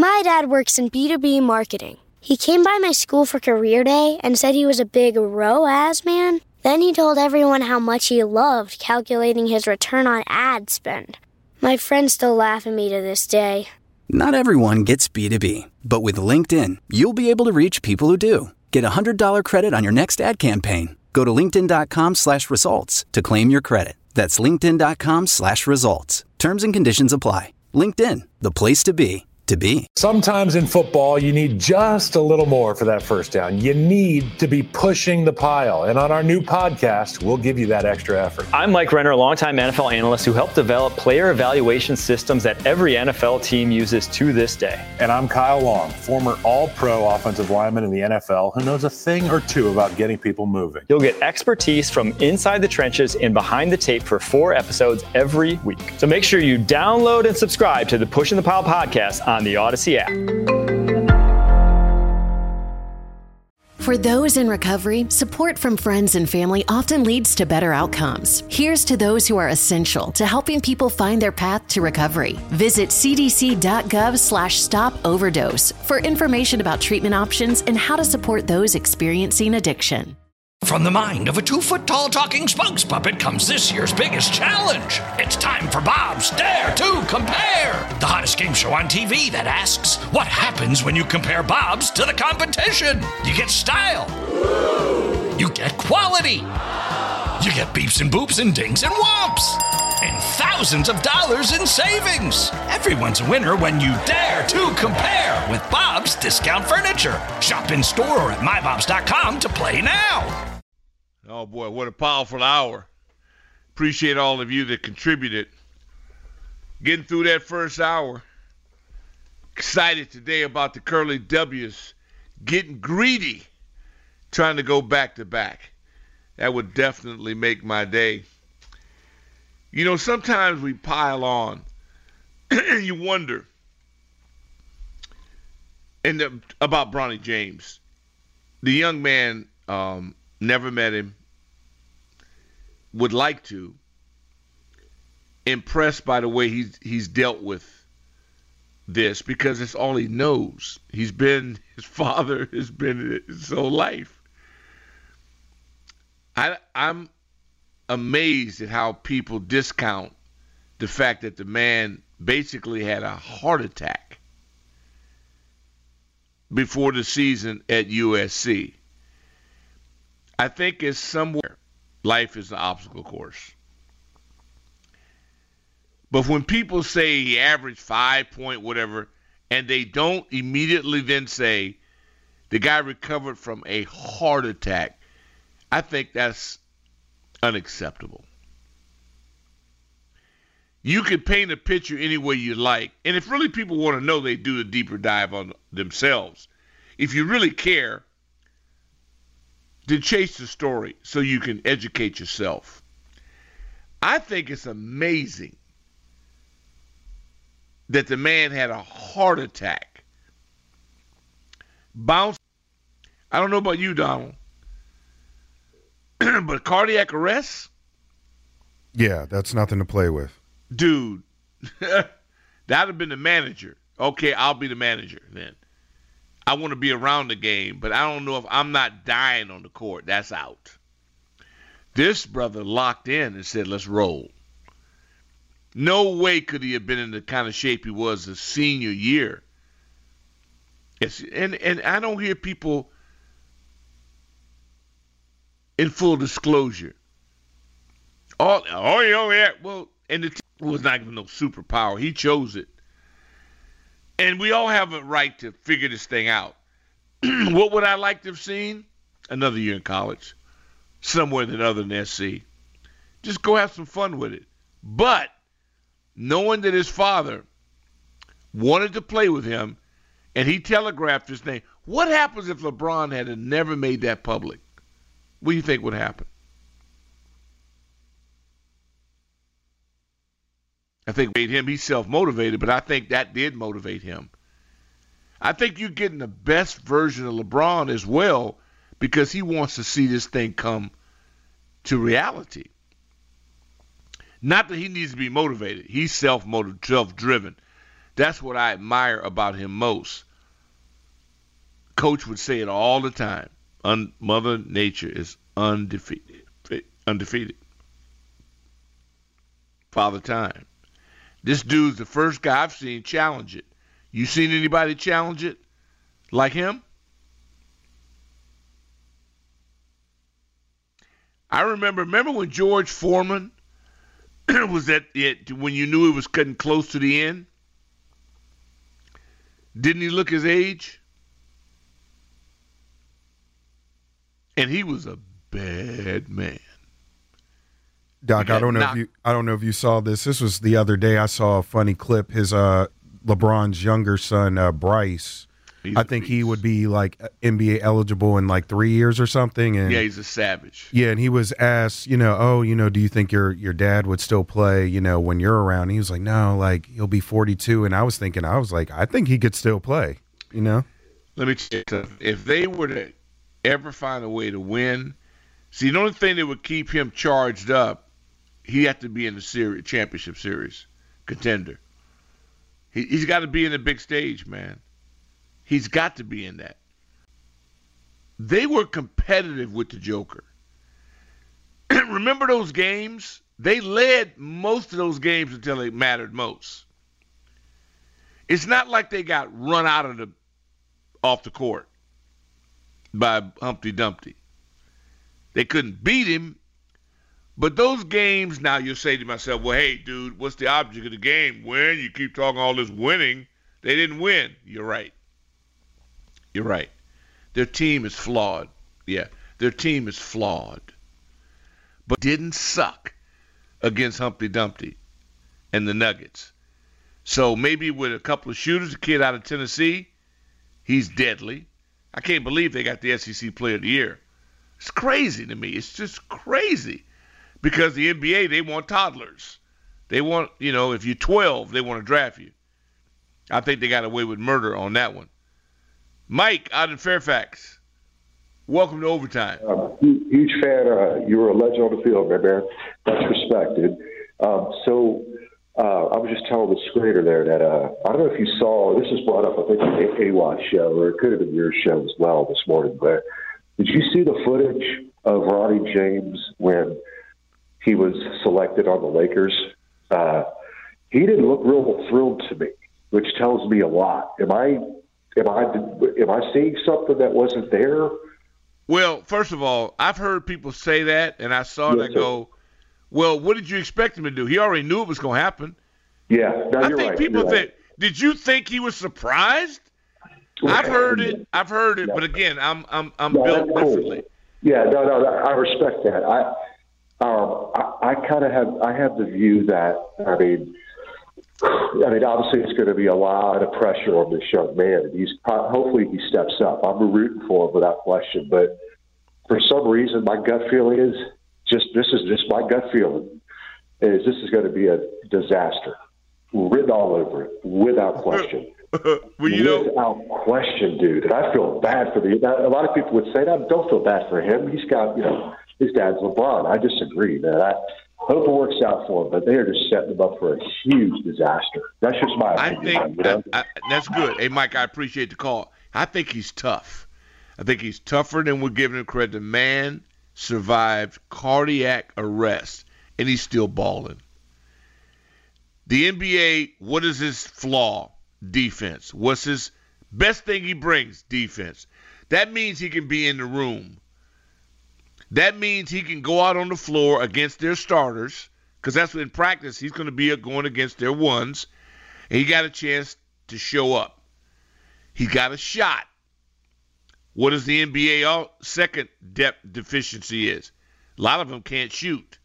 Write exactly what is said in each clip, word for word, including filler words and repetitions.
My dad works in B two B marketing. He came by my school for career day and said he was a big R O A S man. Then he told everyone how much he loved calculating his return on ad spend. My friends still laugh at me to this day. Not everyone gets B two B, but with LinkedIn, you'll be able to reach people who do. Get a one hundred dollars credit on your next ad campaign. Go to linkedin.com slash results to claim your credit. That's linkedin.com slash results. Terms and conditions apply. LinkedIn, the place to be, to be. Sometimes in football, you need just a little more for that first down. You need to be pushing the pile. And on our new podcast, we'll give you that extra effort. I'm Mike Renner, a longtime N F L analyst who helped develop player evaluation systems that every N F L team uses to this day. And I'm Kyle Long, former all-pro offensive lineman in the N F L who knows a thing or two about getting people moving. You'll get expertise from inside the trenches and behind the tape for four episodes every week. So make sure you download and subscribe to the Pushing the Pile podcast on the Odyssey app. For those in recovery, support from friends and family often leads to better outcomes. Here's to those who are essential to helping people find their path to recovery. Visit cdc.gov slash stop overdose for information about treatment options and how to support those experiencing addiction. From the mind of a two-foot-tall talking spokes puppet comes this year's biggest challenge. It's time for Bob's Dare to Compare, the hottest game show on T V that asks, what happens when you compare Bob's to the competition? You get style. You get quality. You get beeps and boops and dings and whomps. And thousands of dollars in savings. Everyone's a winner when you dare to compare with Bob's Discount Furniture. Shop in store or at my bobs dot com to play now. Oh, boy, what a powerful hour. Appreciate all of you that contributed. Getting through that first hour. Excited today about the Curly W's getting greedy, trying to go back to back. That would definitely make my day. You know, sometimes we pile on. You wonder. And the, about Bronny James. The young man, um, never met him. Would like to. Impressed by the way he's, he's dealt with this because it's all he knows. He's been, his father has been his whole life. I, I'm amazed at how people discount the fact that the man basically had a heart attack before the season at U S C. I think it's somewhere life is an obstacle course. But when people say he averaged five point whatever, and they don't immediately then say the guy recovered from a heart attack, I think that's unacceptable. You can paint a picture any way you like. And if really people want to know, they do a deeper dive on themselves. If you really care, then chase the story so you can educate yourself. I think it's amazing that the man had a heart attack. Bounce. I don't know about you, Donald. But cardiac arrest? Yeah, that's nothing to play with. Dude, that would have been the manager. Okay, I'll be the manager then. I want to be around the game, but I don't know if I'm not dying on the court. That's out. This brother locked in and said, let's roll. No way could he have been in the kind of shape he was his senior year. It's, and, and I don't hear people in full disclosure. All, oh, yeah, yeah. Well, and the team was not even no superpower. He chose it. And we all have a right to figure this thing out. What would I like to have seen? Another year in college. Somewhere other than S C. Just go have some fun with it. But knowing that his father wanted to play with him, and he telegraphed his name. What happens if LeBron had never made that public? What do you think would happen? I think made him, he's self-motivated, but I think that did motivate him. I think you're getting the best version of LeBron as well because he wants to see this thing come to reality. Not that he needs to be motivated. He's self-motivated, self-driven. That's what I admire about him most. Coach would say it all the time. Un- Mother Nature is undefeated. Undefeated. Father Time. This dude's the first guy I've seen challenge it. You seen anybody challenge it like him? I remember, remember when George Foreman was at it when you knew he was cutting close to the end? Didn't he look his age? And he was a bad man. Doc, I don't know knocked. if you I don't know if you saw this. This was the other day. I saw a funny clip. His uh, LeBron's younger son, uh, Bryce. He's I think he would be like N B A eligible in like three years or something. And yeah, he's a savage. yeah, and he was asked, you know, oh, you know, do you think your your dad would still play, you know, when you're around? And he was like, no, like he'll be forty-two. And I was thinking, I was like, I think he could still play, you know. Let me tell you something. If they were to ever find a way to win, see, the only thing that would keep him charged up, he had to be in the series, championship series, contender. He, he's got to be in the big stage, man. He's got to be in that. They were competitive with the Joker. Remember those games? They led most of those games until it mattered most. It's not like they got run out of the off the court by Humpty Dumpty. They couldn't beat him. But those games, now you'll say to myself, well, hey, dude, what's the object of the game? Win. You keep talking all this winning. They didn't win. You're right. You're right. Their team is flawed. Yeah, their team is flawed. But didn't suck against Humpty Dumpty and the Nuggets. So maybe with a couple of shooters, a kid out of Tennessee, he's deadly. I can't believe they got the S E C Player of the Year. It's crazy to me. It's just crazy. Because the N B A, they want toddlers. They want, you know, if you're twelve, they want to draft you. I think they got away with murder on that one. Mike, out in Fairfax, welcome to Overtime. Uh, huge fan. Uh, you were a legend on the field, my man. That's respected. Um, so uh, I was just telling the screener there that uh, I don't know if you saw, this was brought up, I think, on the A W A C show, or it could have been your show as well this morning, but did you see the footage of Ronnie James when he was selected on the Lakers? Uh, he didn't look real thrilled to me, which tells me a lot. Am I, am I, am I seeing something that wasn't there? Well, first of all, I've heard people say that, and I saw it, Yes, and I go, well, what did you expect him to do? He already knew it was going to happen. Yeah, no, I you're think right. people you're think, right. did you think he was surprised? I've heard it. I've heard it, but again, I'm I'm I'm No, built that's cool. differently. Yeah, no, no, I respect that. I, um, I, I kind of have, I have the view that, I mean, I mean, obviously it's going to be a lot of pressure on this young man, and he's hopefully he steps up. I'm rooting for him without question, but for some reason, my gut feeling is just this is just my gut feeling is this is going to be a disaster, written all over it without question. Well, you know, without question, dude. And I feel bad for the. A lot of people would say that. Don't feel bad for him. He's got, you know, his dad's LeBron. I disagree, man. I hope it works out for him, but they are just setting him up for a huge disaster. That's just my I opinion. think you know? I, I, that's good. Hey, Mike, I appreciate the call. I think he's tough. I think he's tougher than we're giving him credit. The man survived cardiac arrest, and he's still balling. The N B A, what is his flaw? Defense. What's his best thing he brings? Defense. That means he can be in the room. That means he can go out on the floor against their starters, because that's what in practice he's going to be going against their ones, and he got a chance to show up. He got a shot. What is the N B A all, second depth deficiency is? A lot of them can't shoot.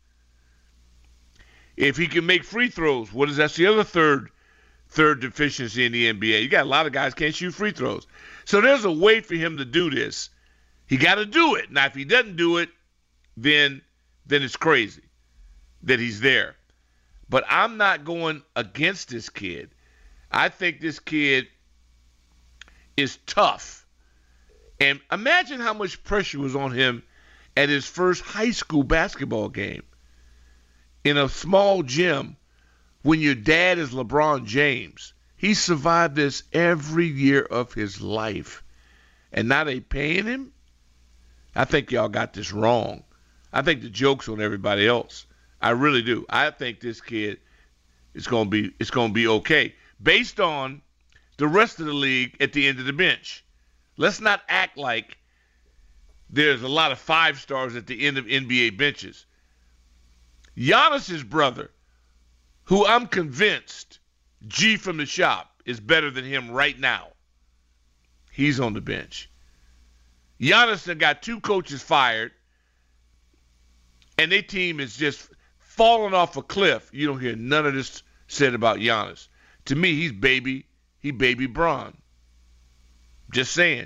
If he can make free throws, what is that's the other third third deficiency in the N B A. You got a lot of guys can't shoot free throws. So there's a way for him to do this. He got to do it. Now, if he doesn't do it, then then it's crazy that he's there. But I'm not going against this kid. I think this kid is tough. And imagine how much pressure was on him at his first high school basketball game in a small gym when your dad is LeBron James. He survived this every year of his life. And now they paying him? I think y'all got this wrong. I think the joke's on everybody else. I really do. I think this kid is going to be it's going to be okay based on the rest of the league at the end of the bench. Let's not act like there's a lot of five stars at the end of N B A benches. Giannis's brother, who I'm convinced G from the shop is better than him right now, he's on the bench. Giannis done got two coaches fired, and their team is just falling off a cliff. You don't hear none of this said about Giannis. To me, he's baby, he baby Bron. Just saying.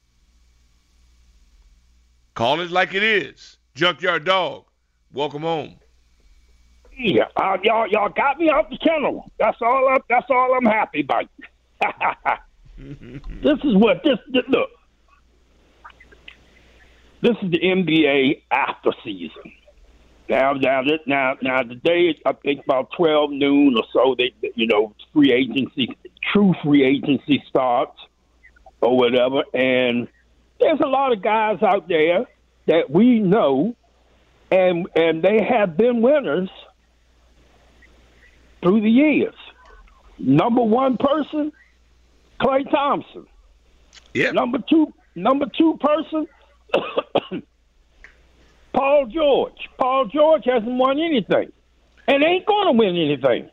Call it like it is. Junkyard Dog, welcome home. Yeah, uh, y'all, y'all got me out the kennel. That's all. I'm, that's all I'm happy about. This is what this, this look. This is the N B A after season. Now, now, now, now, today I think about twelve noon or so. They, you know, free agency, true free agency starts or whatever, and there's a lot of guys out there that we know, and and they have been winners through the years. Number one person, Klay Thompson. Yeah. Number two, number two person, Paul George. Paul George hasn't won anything, and ain't going to win anything.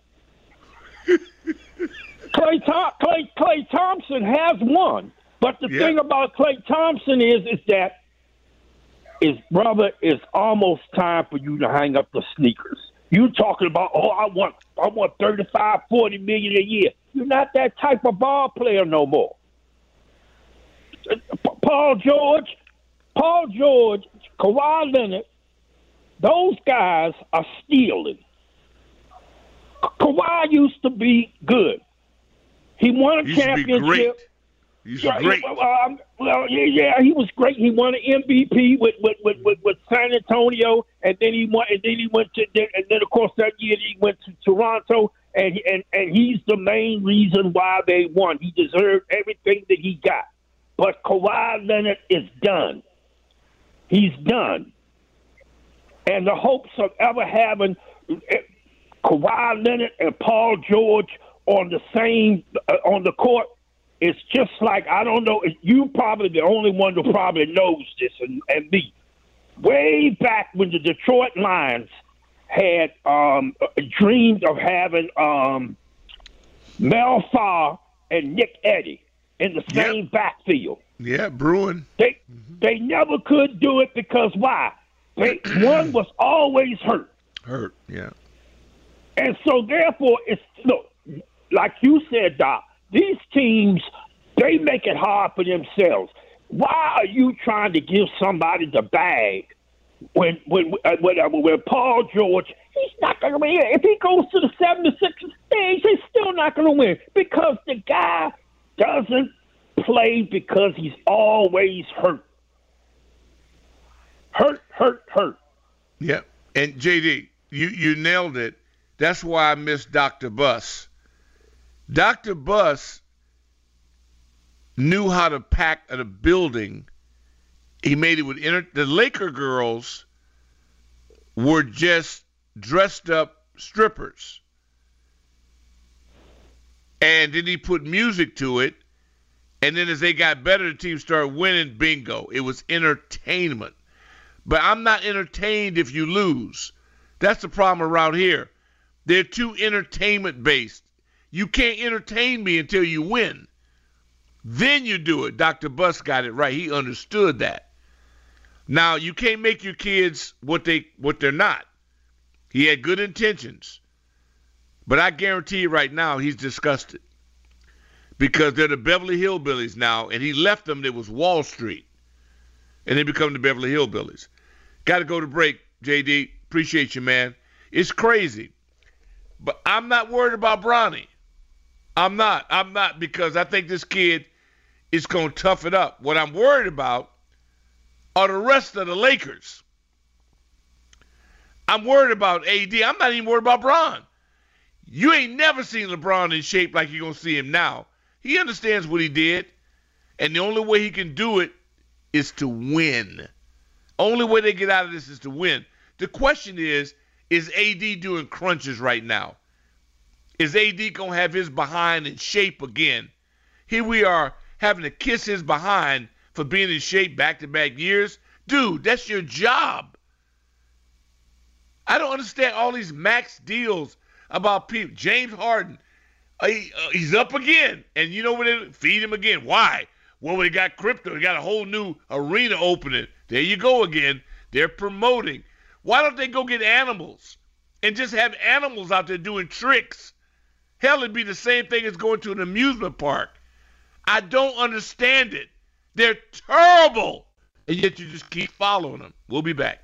Klay, Tom, Klay, Klay Thompson has won, but the yeah. thing about Klay Thompson is, is that, is brother, it's almost time for you to hang up the sneakers. You talking about, oh, I want, I want thirty-five, forty million a year. You're not that type of ball player no more. Paul George, Paul George, Kawhi Leonard, those guys are stealing. Kawhi used to be good. He won a Used championship. To be great. He's yeah, great. Um, well, yeah, yeah, he was great. He won an M V P with with, with, with with San Antonio, and then he won, and then he went to, and then of course that year he went to Toronto, and and and he's the main reason why they won. He deserved everything that he got. But Kawhi Leonard is done. He's done, and the hopes of ever having Kawhi Leonard and Paul George on the same uh, on the court. It's just like, I don't know, you probably the only one who probably knows this, and, and me. Way back when the Detroit Lions had um, dreamed of having um, Mel Farr and Nick Eddy in the same yep. backfield. Yeah, Bruin. They mm-hmm. they never could do it because why? They, one was always hurt. Hurt, yeah. And so therefore, it's look, like you said, Doc, these teams, they make it hard for themselves. Why are you trying to give somebody the bag when when uh, when, uh, when Paul George, he's not going to win? If he goes to the seventy-sixers stage, he's still not going to win because the guy doesn't play because he's always hurt. Hurt, hurt, hurt. Yeah. And, J D, you, you nailed it. That's why I miss Doctor Buss. Doctor Buss knew how to pack a building. He made it with inter- the Laker girls were just dressed up strippers. And then he put music to it. And then as they got better, the team started winning. Bingo. It was entertainment. But I'm not entertained if you lose. That's the problem around here. They're too entertainment-based. You can't entertain me until you win. Then you do it. Doctor Buss got it right. He understood that. Now, you can't make your kids what they what they're not. He had good intentions. But I guarantee you right now he's disgusted. Because they're the Beverly Hillbillies now, and he left them, it was Wall Street. And they become the Beverly Hillbillies. Got to go to break, J D. Appreciate you, man. It's crazy. But I'm not worried about Bronny. I'm not. I'm not because I think this kid is going to tough it up. What I'm worried about are the rest of the Lakers. I'm worried about A D. I'm not even worried about Bron. You ain't never seen LeBron in shape like you're going to see him now. He understands what he did, and the only way he can do it is to win. Only way they get out of this is to win. The question is, is A D doing crunches right now? Is A D going to have his behind in shape again? Here we are having to kiss his behind for being in shape back-to-back years. Dude, that's your job. I don't understand all these max deals about people. James Harden, uh, he, uh, he's up again. And you know what? They feed him again. Why? Well, we got crypto. We got a whole new arena opening. There you go again. They're promoting. Why don't they go get animals and just have animals out there doing tricks? Hell, it'd be the same thing as going to an amusement park. I don't understand it. They're terrible. And yet you just keep following them. We'll be back.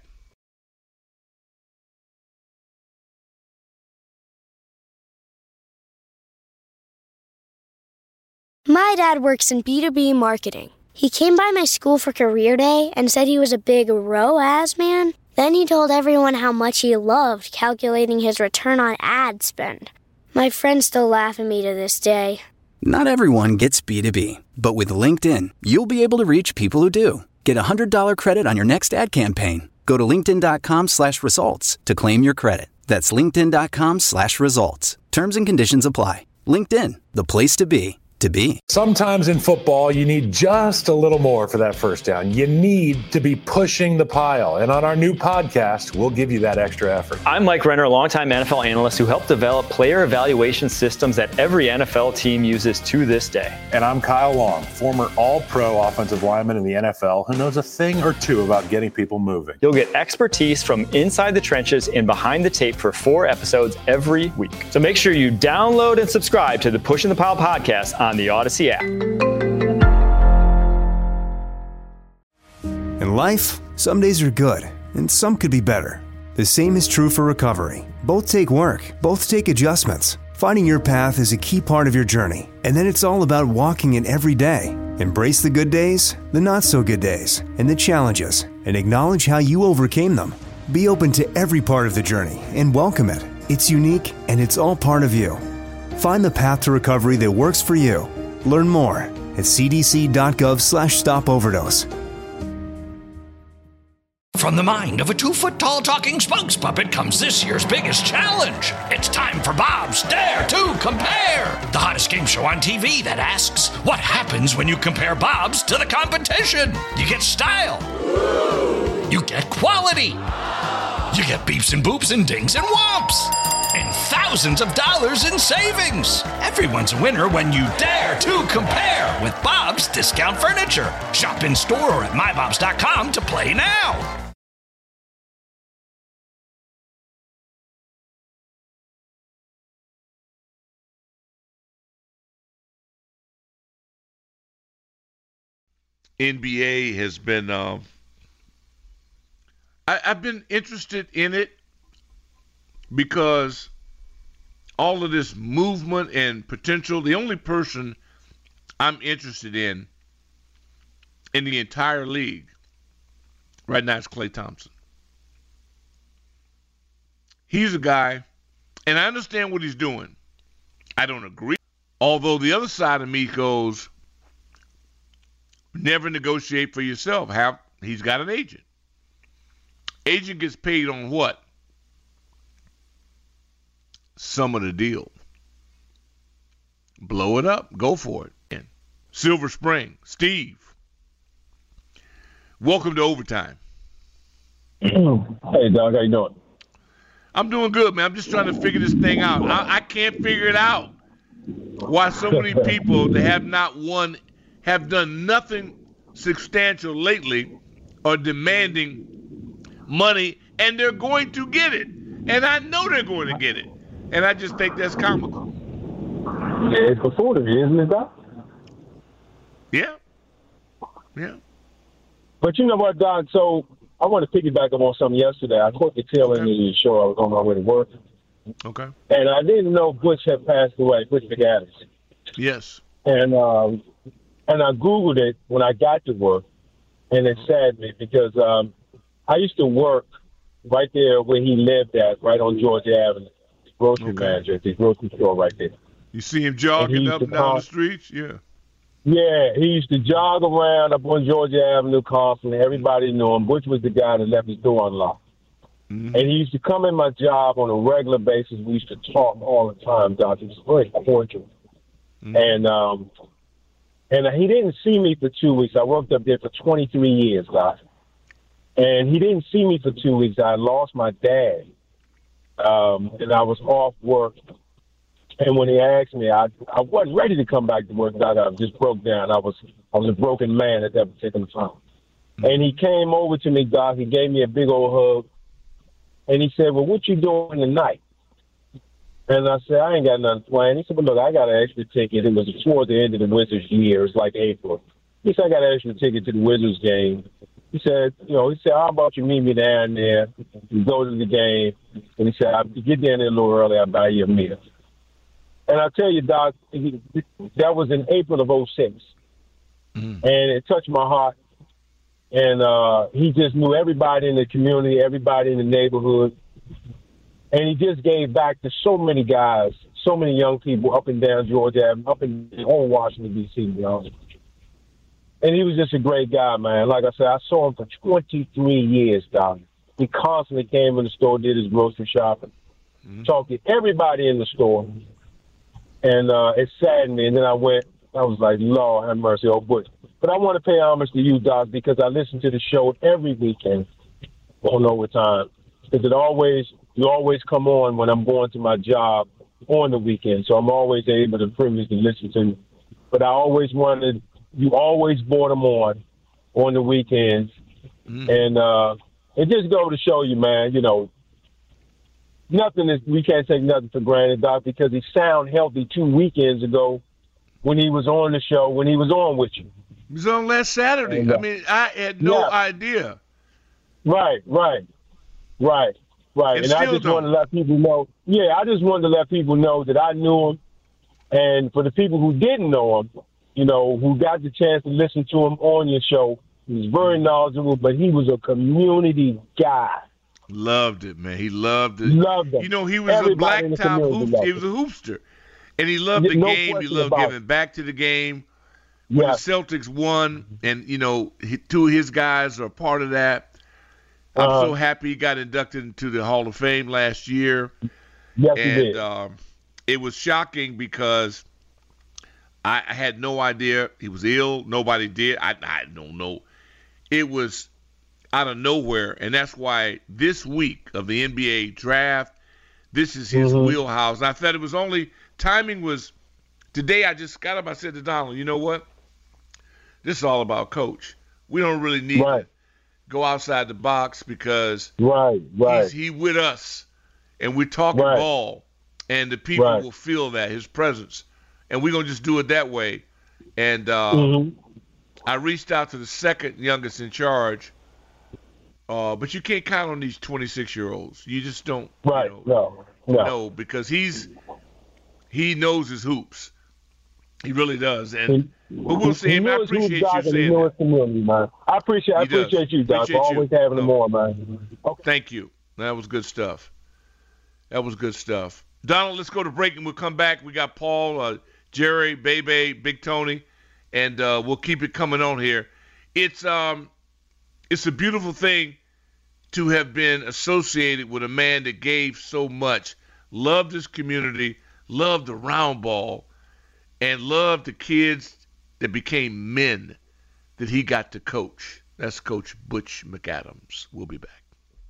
My dad works in B two B marketing. He came by my school for career day and said he was a big R O A S man. Then he told everyone how much he loved calculating his return on ad spend. My friends still laugh at me to this day. Not everyone gets B two B, but with LinkedIn, you'll be able to reach people who do. Get a one hundred dollars credit on your next ad campaign. Go to linkedin.com slash results to claim your credit. That's linkedin.com slash results. Terms and conditions apply. LinkedIn, the place to be. To be. Sometimes in football, you need just a little more for that first down. You need to be pushing the pile. And on our new podcast, we'll give you that extra effort. I'm Mike Renner, a longtime N F L analyst who helped develop player evaluation systems that every N F L team uses to this day. And I'm Kyle Long, former all-pro offensive lineman in the N F L who knows a thing or two about getting people moving. You'll get expertise from inside the trenches and behind the tape for four episodes every week. So make sure you download and subscribe to the Pushing the Pile podcast on the Odyssey app. In life, some days are good, and some could be better. The same is true for recovery. Both take work, both take adjustments. Finding your path is a key part of your journey, and then it's all about walking it every day. Embrace the good days, the not so good days, and the challenges, and acknowledge how you overcame them. Be open to every part of the journey and welcome it. It's unique, and it's all part of you. Find the path to recovery that works for you. Learn more at cdc.gov slash stop overdose. From the mind of a two-foot-tall talking spokes puppet comes this year's biggest challenge. It's time for Bob's Dare to Compare, the hottest game show on T V that asks, what happens when you compare Bob's to the competition? You get style. You get quality. You get beeps and boops and dings and whomps. And thousands of dollars in savings. Everyone's a winner when you dare to compare with Bob's Discount Furniture. Shop in store or at my bobs dot com to play now. N B A has been, um, I, I've been interested in it because all of this movement and potential, the only person I'm interested in in the entire league right now is Klay Thompson. He's a guy, and I understand what he's doing. I don't agree. Although the other side of me goes, never negotiate for yourself. Have, he's got an agent. Agent gets paid on what? Some of the deal. Blow it up. Go for it. Silver Spring. Steve. Welcome to Overtime. Hey, Doug. How you doing? I'm doing good, man. I'm just trying to figure this thing out. I, I can't figure it out. Why so many people that have not won, have done nothing substantial lately, are demanding money, and they're going to get it. And I know they're going to get it. And I just think that's comical. Yeah, it's buffoonery, isn't it, Doc? Yeah. Yeah. But you know what, Don? So I want to piggyback up on something yesterday. I caught the tail end of the show. I was on my way to work. Okay. And I didn't know Butch had passed away, Butch McAdams. Yes. And um, and I Googled it when I got to work, and it saddened me because um, I used to work right there where he lived at, right on Georgia Avenue. grocery Okay. manager at the grocery store right there. You see him jogging up and down the streets? Yeah. Yeah, he used to jog around up on Georgia Avenue constantly. Everybody knew him. Butch was the guy that left his door unlocked. Mm-hmm. And he used to come in my job on a regular basis. We used to talk all the time, Doc. He was very cordial. Mm-hmm. And um, and he didn't see me for two weeks. I worked up there for twenty-three years, Doc. And he didn't see me for two weeks. I lost my dad. Um, and I was off work. And when he asked me, I I wasn't ready to come back to work, Doc. I just broke down. I was I was a broken man at that particular time. Mm-hmm. And he came over to me, Doc. He gave me a big old hug. And he said, well, what you doing tonight? And I said, I ain't got nothing planned. He said, well, look, I got an extra ticket. It was toward the end of the Wizards year. It was like April. He said, I got an extra ticket to the Wizards game. He said, you know, he said, how about you meet me down there? You go to the game. And he said, I'll get down there a little early. I'll buy you a meal. And I tell you, Doc, he, that was in April of oh six. Mm. And it touched my heart. And uh, he just knew everybody in the community, everybody in the neighborhood. And he just gave back to so many guys, so many young people up and down Georgia, up in all Washington, D C, you know. And he was just a great guy, man. Like I said, I saw him for twenty-three years, Doc. He constantly came in the store, did his grocery shopping, mm-hmm. talked to everybody in the store. And uh, it saddened me. And then I went, I was like, Lord have mercy, oh, Butch. But I want to pay homage to you, Doc, because I listen to the show every weekend on Overtime. Because it always, you always come on when I'm going to my job on the weekend. So I'm always able to privilege to listen to you. But I always wanted, you always brought them on on the weekends. Mm. And uh, it just go to show you, man, you know, nothing is, we can't take nothing for granted, Doc, because he sounded healthy two weekends ago when he was on the show, when he was on with you. He was on last Saturday. And, uh, I mean, I had no yeah. idea. Right, right, right, right. And, and I just want to let people know, yeah, I just wanted to let people know that I knew him. And for the people who didn't know him, you know, who got the chance to listen to him on your show, he was very knowledgeable, but he was a community guy. Loved it, man. He loved it. Loved it. You know, he was Everybody a blacktop hoopster. He was a hoopster. And he loved the no game. He loved giving it. back to the game. When yes. the Celtics won, and, you know, he, two of his guys are a part of that. I'm uh, so happy he got inducted into the Hall of Fame last year. Yes, and, he did. Um, it was shocking because I, I had no idea he was ill. Nobody did. I, I don't know. It was out of nowhere, and that's why this week of the N B A draft, this is his mm-hmm. wheelhouse. And I thought it was only – timing was – today I just got up, I said to Donald, you know what? This is all about Coach. We don't really need right. to go outside the box because right, right. he's he with us, and we're talking right. ball, and the people right. will feel that, his presence. And we're going to just do it that way. And uh, mm-hmm. I reached out to the second youngest in charge, uh, but you can't count on these twenty-six-year-olds. You just don't. Right, you know, no, no. no, because he's he knows his hoops. He really does. And but we'll see. And I appreciate you saying that. Community, man. I appreciate I appreciate you, Doc, for always having them on, man. Okay. Thank you. That was good stuff. That was good stuff. Donald, let's go to break and we'll come back. We got Paul, uh, Jerry, Bebe, Big Tony, and uh, we'll keep it coming on here. It's um, it's a beautiful thing to have been associated with a man that gave so much, loved his community, loved the round ball, and loved the kids that became men that he got to coach. That's Coach Butch McAdams. We'll be back.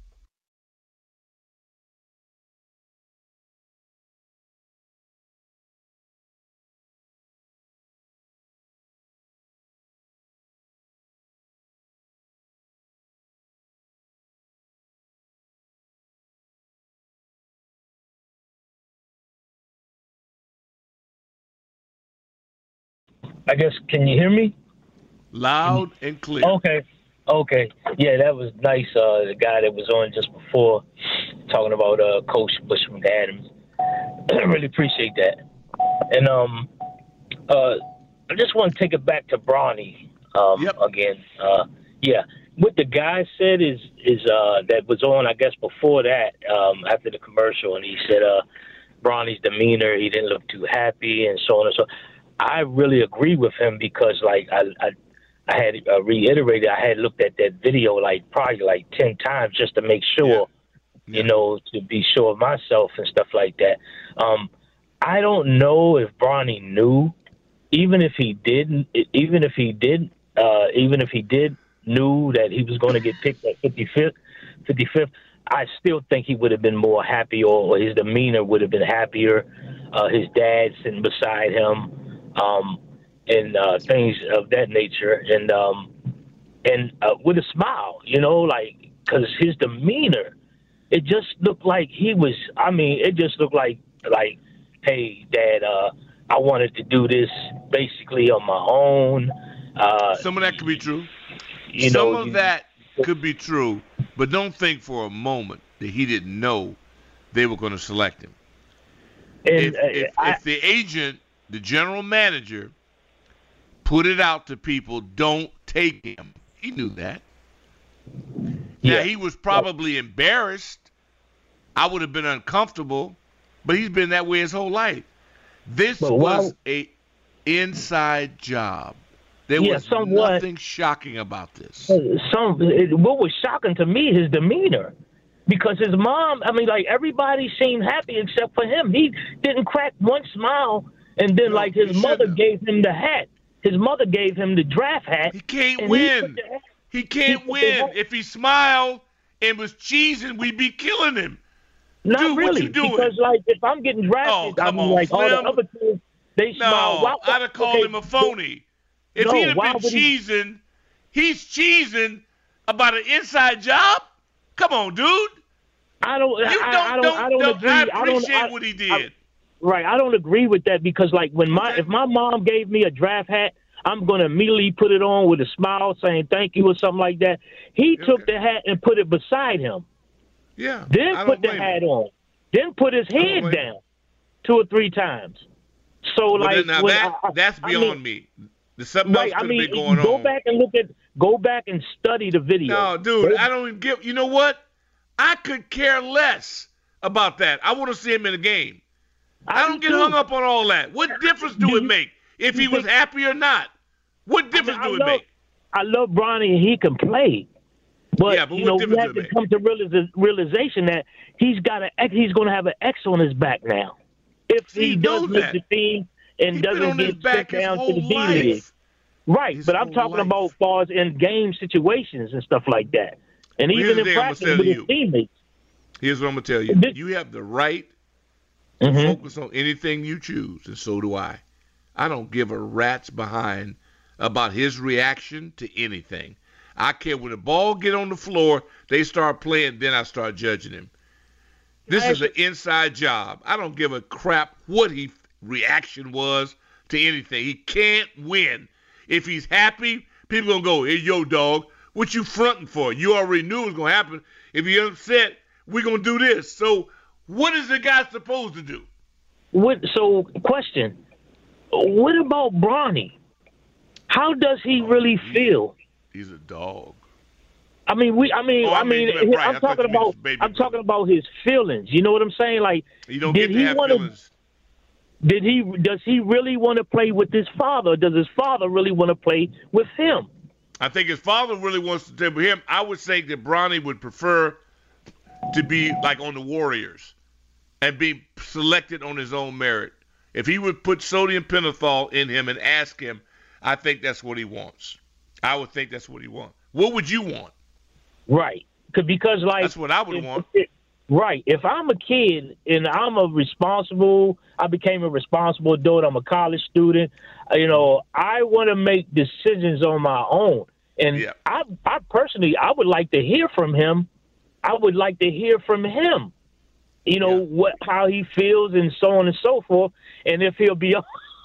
I guess, can you hear me? Loud and clear. Okay. Okay. Yeah, that was nice. Uh, the guy that was on just before talking about uh, Coach Butch McAdams. I really appreciate that. And um, uh, I just want to take it back to Bronny um, yep. again. Uh, yeah. What the guy said is is uh, that was on, I guess, before that, um, after the commercial, and he said, uh, Bronny's demeanor. He didn't look too happy and so on and so on. I really agree with him because, like, I I, I had uh, reiterated, I had looked at that video, like, probably, like, ten times just to make sure, yeah. Yeah. you know, to be sure of myself and stuff like that. Um, I don't know if Bronny knew, even if he didn't, even if he did, uh, even if he did knew that he was going to get picked at fifty-fifth, fifty-fifth, I still think he would have been more happy, or, or his demeanor would have been happier. Uh, his dad sitting beside him, um, and uh, things of that nature, and um, and uh, with a smile, you know, like, because his demeanor, it just looked like he was. I mean, it just looked like like, hey, Dad, uh, I wanted to do this basically on my own. Uh, Some of that could be true. You Some know, of you, that could be true, but don't think for a moment that he didn't know they were going to select him. And, if, uh, if, I, if the agent, the general manager, put it out to people, don't take him, he knew that. Yeah. Now, he was probably embarrassed. I would have been uncomfortable, but he's been that way his whole life. This but was why, a inside job. There yeah, was somewhat, nothing shocking about this. Some it, what was shocking to me, his demeanor, because his mom. I mean, like, everybody seemed happy except for him. He didn't crack one smile, and then No, like his mother shouldn't. gave him the hat. His mother gave him the draft hat. He can't and win. He, he can't he win. If he smiled and was cheesing, we'd be killing him. Not Dude, really, what you doing? because like if I'm getting drafted, Oh, come I mean, on, like all Slim. the other kids, they smile. No, Why, why, I'd have called okay, him a phony. If no, he'd have why been would he- cheesing, he's cheesing about an inside job? Come on, dude. I don't. You I, don't, I don't. don't, I don't don't, agree. I I don't. appreciate I, what he did. I, right. I don't agree with that because, like, when my Okay. if my mom gave me a draft hat, I'm gonna immediately put it on with a smile, saying thank you or something like that. He Okay. took the hat and put it beside him. yeah. Then I put don't the blame hat him. on. Then put his don't head blame down two or three times. So Well, like then, now when that, I- I- that's I beyond mean, me. There's something Right, else I could mean, have been going go on. back and look at, go back and study the video. No, dude, Go- I don't even give. You know what? I could care less about that. I want to see him in the game. I, I don't do get too. hung up on all that. What difference do Do it you- make if you he was think- happy or not? What difference I do it love, make? I love Bronny and he can play. But, Yeah, but you what know, we difference have do to it come to realiza- realization that he's got a he's going to have an X on his back now. If He he, does knows make that. the team and He's been doesn't on his get back sent his down to whole the D life. League. Right, His but I'm whole talking life. about as far as in game situations and stuff like that. And Well, here's even the in thing I'm gonna practice tell with his you. teammates. Here's what I'm going to tell you. This- You have the right to Mhm. focus on anything you choose, and so do I. I don't give a rat's behind about his reaction to anything. I care when the ball get on the floor, they start playing, then I start judging him. This is an inside job. I don't give a crap what his reaction was to anything. He can't win. If he's happy, people going to go, hey, yo, dog, what you fronting for? You already knew it was going to happen. If you're upset, we're going to do this. So what is the guy supposed to do? What? So, question: what about Bronny? How does he really feel? He's a dog. I mean, we. I mean, Oh, I I mean, mean, you meant right. I I'm thought talking you meant about. his baby I'm brother. talking about his feelings. You know what I'm saying? Like, You don't did get to he have wanna, feelings. Did he? Does he really want to play with his father? Or does his father really want to play with him? I think his father really wants to play with him. I would say that Bronny would prefer to be like on the Warriors and be selected on his own merit. If he would put sodium pentothal in him and ask him, I think that's what he wants. I would think that's what he wants. What would you want? Right. 'Cause- Because like That's what I would if- want. if- right. If I'm a kid and I'm a responsible, I became a responsible adult. I'm a college student. uh, You know, I want to make decisions on my own. And Yeah. I, I personally, I would like to hear from him. I would like to hear from him. You know Yeah. what, how he feels, and so on and so forth. And if he'll be,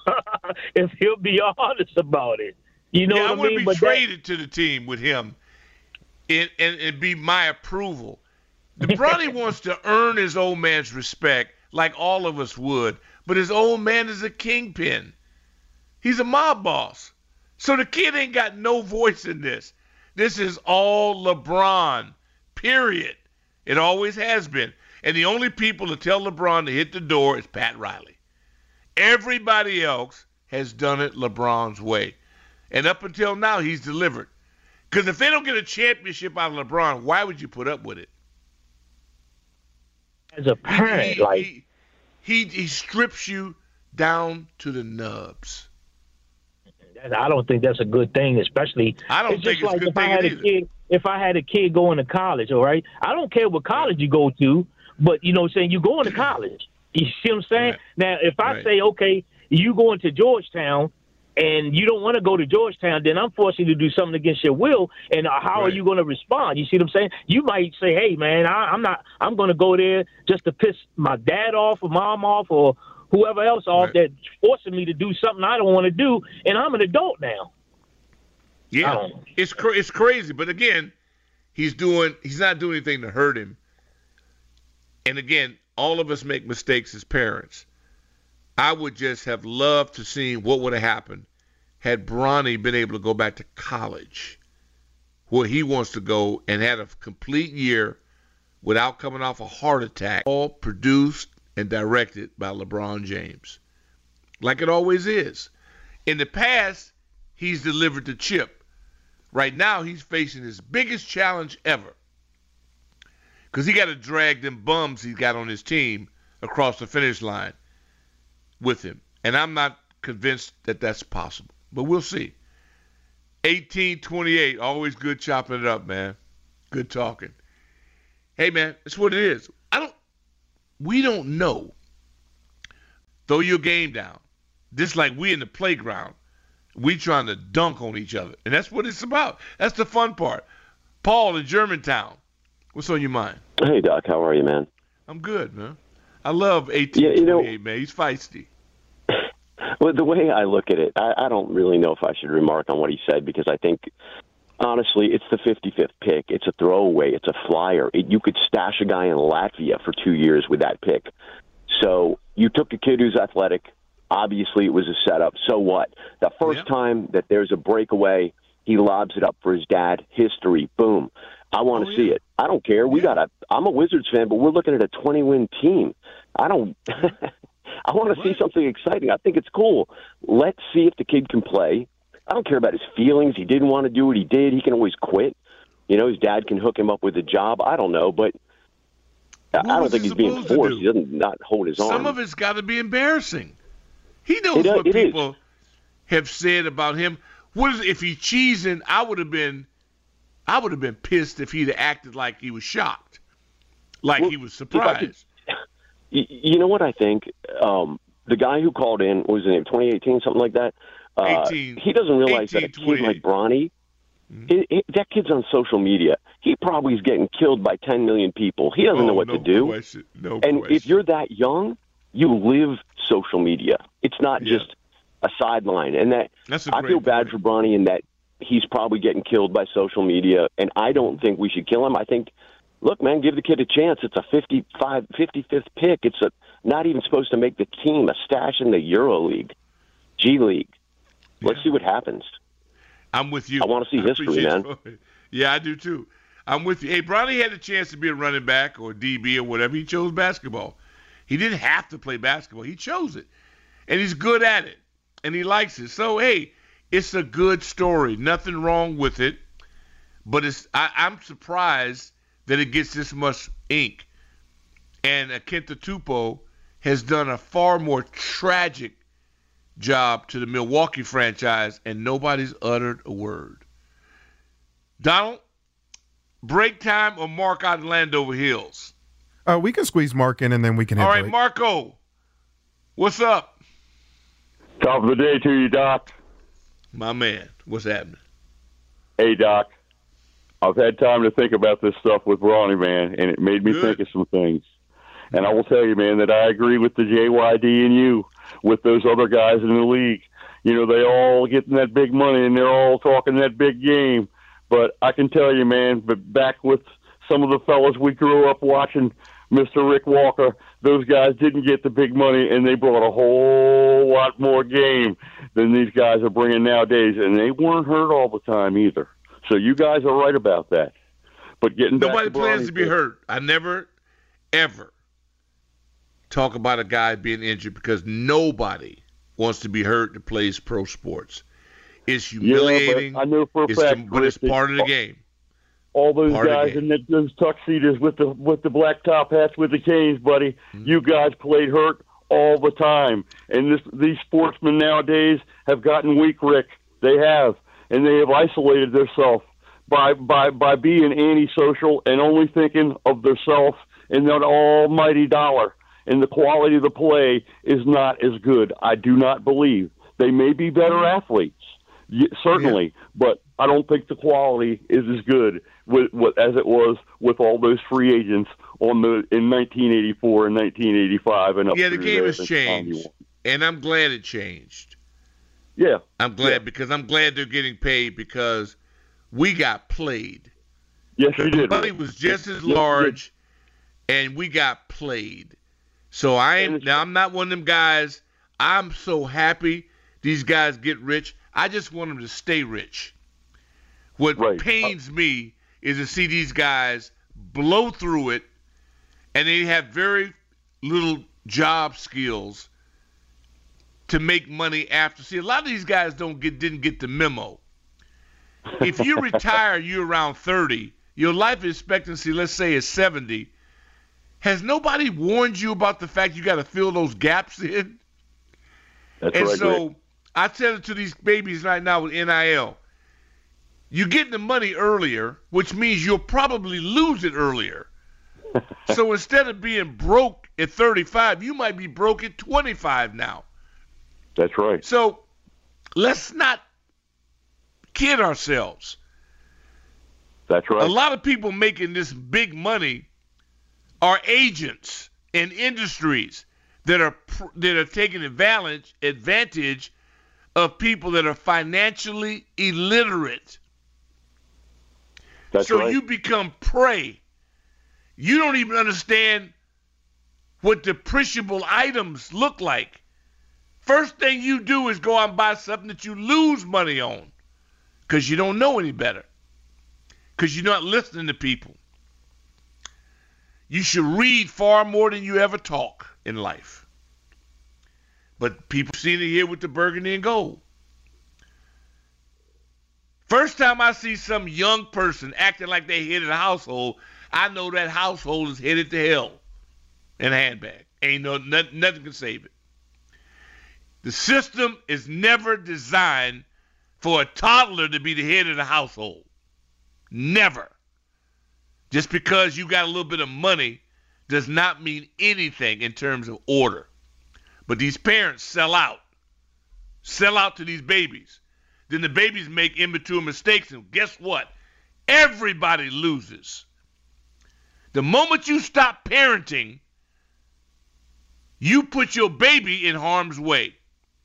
if he'll be honest about it. You know yeah, I what I want mean? to be But that- traded to the team with him and, and, and be my approval. The Bronny wants to earn his old man's respect like all of us would, but his old man is a kingpin. He's a mob boss. So the kid ain't got no voice in this. This is all LeBron, period. It always has been. And the only people to tell LeBron to hit the door is Pat Riley. Everybody else has done it LeBron's way. And up until now, he's delivered. Because if they don't get a championship out of LeBron, why would you put up with it? As a parent, he, he, like he, he he strips you down to the nubs. I don't think that's a good thing, especially. I don't it's think just it's a like good if I thing had either. a kid, if I had a kid going to college, all right, I don't care what college you go to, but you know what I'm saying, you going to college. You see what I'm saying? Right. Now, if I Right. say, okay, you going to Georgetown and you don't want to go to Georgetown, then I'm forced you to do something against your will. And how Right. are you going to respond? You see what I'm saying? You might say, hey, man, I, I'm not, I'm going to go there just to piss my dad off or mom off or whoever else off Right. that's forcing me to do something I don't want to do. And I'm an adult now. Yeah, Oh. it's cra- it's crazy. But again, he's doing he's not doing anything to hurt him. And again, all of us make mistakes as parents. I would just have loved to see what would have happened had Bronny been able to go back to college where he wants to go and had a complete year without coming off a heart attack, all produced and directed by LeBron James. Like it always is. In the past, he's delivered the chip. Right now, he's facing his biggest challenge ever because he got to drag them bums he's got on his team across the finish line with him. And I'm not convinced that that's possible, but we'll see. eighteen twenty-eight, always good chopping it up, man. Good talking. Hey, man, that's what it is. I don't, we don't know. Throw your game down. Just like we in the playground. We trying to dunk on each other. And that's what it's about. That's the fun part. Paul in Germantown, what's on your mind? Hey, Doc, how are you, man? I'm good, man. I love eighteen twenty-eight, yeah, you know, man. He's feisty. Well, the way I look at it, I, I don't really know if I should remark on what he said because I think, honestly, it's the fifty-fifth pick. It's a throwaway. It's a flyer. It, you could stash a guy in Latvia for two years with that pick. So you took a kid who's athletic. Obviously, it was a setup. So what? The first Yep. time that there's a breakaway, he lobs it up for his dad. History. Boom. I want to Oh, see yeah. it. I don't care. We got a. I'm a Wizards fan, but we're looking at a twenty-win team. I don't. I want to see something exciting. I think it's cool. Let's see if the kid can play. I don't care about his feelings. He didn't want to do what he did. He can always quit. You know, his dad can hook him up with a job. I don't know, but What I don't was think he he's being supposed to forced. do? He doesn't not hold his arm. Some of it's got to be embarrassing. He knows It, uh, what it is. people have said about him. What is if he's cheesing? I would have been, I would have been pissed if he'd have acted like he was shocked, like Well, he was if I could- surprised. Y- You know what I think? Um, the guy who called in, what was his name, twenty eighteen, something like that? Uh, eighteen he doesn't realize that a eighteen kid like twenty-eight. Bronny, it, it, that kid's on social media. He probably is getting killed by ten million people. He doesn't Oh, know what no to do. question. No and question. if you're that young, you live social media. It's not Yeah. just a sideline. And that That's a I great feel bad point. for Bronny in that he's probably getting killed by social media, and I don't think we should kill him. I think, look, man, give the kid a chance. It's a fifty-five, fifty-fifth pick. It's a, not even supposed to make the team, a stash in the Euro League, G League. Let's Yeah. see what happens. I'm with you. I wanna see history, appreciate man. you. Yeah, I do too. I'm with you. Hey, Bronny had a chance to be a running back or D B or whatever. He chose basketball. He didn't have to play basketball. He chose it. And he's good at it. And he likes it. So, hey, it's a good story. Nothing wrong with it. But it's I, I'm surprised that it gets this much ink. And Akenta Tupou has done a far more tragic job to the Milwaukee franchise, and nobody's uttered a word. Donald, break time or Mark out in Landover Hills? Uh, we can squeeze Mark in, and then we can hit All right, break. Marco, what's up? Top of the day to you, Doc. My man, what's happening? Hey, Doc. I've had time to think about this stuff with Bronny, man, and it made me Good. think of some things. And I will tell you, man, that I agree with the J Y D and you, with those other guys in the league. You know, they all getting that big money, and they're all talking that big game. But I can tell you, man, but back with some of the fellas we grew up watching, Mister Rick Walker, those guys didn't get the big money, and they brought a whole lot more game than these guys are bringing nowadays, and they weren't hurt all the time either. So you guys are right about that. But getting back Nobody to plans Bronny, to be hurt. I never, ever talk about a guy being injured because nobody wants to be hurt that plays pro sports. It's humiliating. Yeah, but I know for a it's fact, the, but it's part of the all, game. All those part guys in the, those tuxedos with the with the black top hats with the canes, buddy. Mm-hmm. You guys played hurt all the time, and this, these sportsmen nowadays have gotten weak, Rick. They have, and they have isolated themselves by by by being antisocial and only thinking of themselves and that almighty dollar. And the quality of the play is not as good. I do not believe. They may be better athletes, certainly, yeah. but I don't think the quality is as good with, with, as it was with all those free agents on the in nineteen eighty-four and nineteen eighty-five and up. Yeah, the game there, has changed, and I'm glad it changed. Yeah, I'm glad yeah. because I'm glad they're getting paid because we got played. Yes, you did. The money was just as large, and we got played. So I am now. I'm not one of them guys. I'm so happy these guys get rich. I just want them to stay rich. What right. pains me is to see these guys blow through it, and they have very little job skills to make money after. See, a lot of these guys don't get didn't get the memo. If you retire, you're around thirty. Your life expectancy, let's say, is seventy. Has nobody warned you about the fact you got to fill those gaps in? That's and right, so Rick. I tell it to these babies right now with N I L. You're getting the money earlier, which means you'll probably lose it earlier. So instead of being broke at thirty-five, you might be broke at twenty-five now. That's right. So let's not kid ourselves. That's right. A lot of people making this big money are agents in industries that are that are taking advantage advantage of people that are financially illiterate. That's so right. you become prey. You don't even understand what depreciable items look like. First thing you do is go out and buy something that you lose money on because you don't know any better, because you're not listening to people. You should read far more than you ever talk in life. But people seen it here with the burgundy and gold. First time I see some young person acting like they headed a household, I know that household is headed to hell in a handbag. Ain't no nothing, nothing can save it. The system is never designed for a toddler to be the head of the household. Never. Just because you got a little bit of money does not mean anything in terms of order. But these parents sell out. Sell out to these babies. Then the babies make immature mistakes, and guess what? Everybody loses. The moment you stop parenting, you put your baby in harm's way.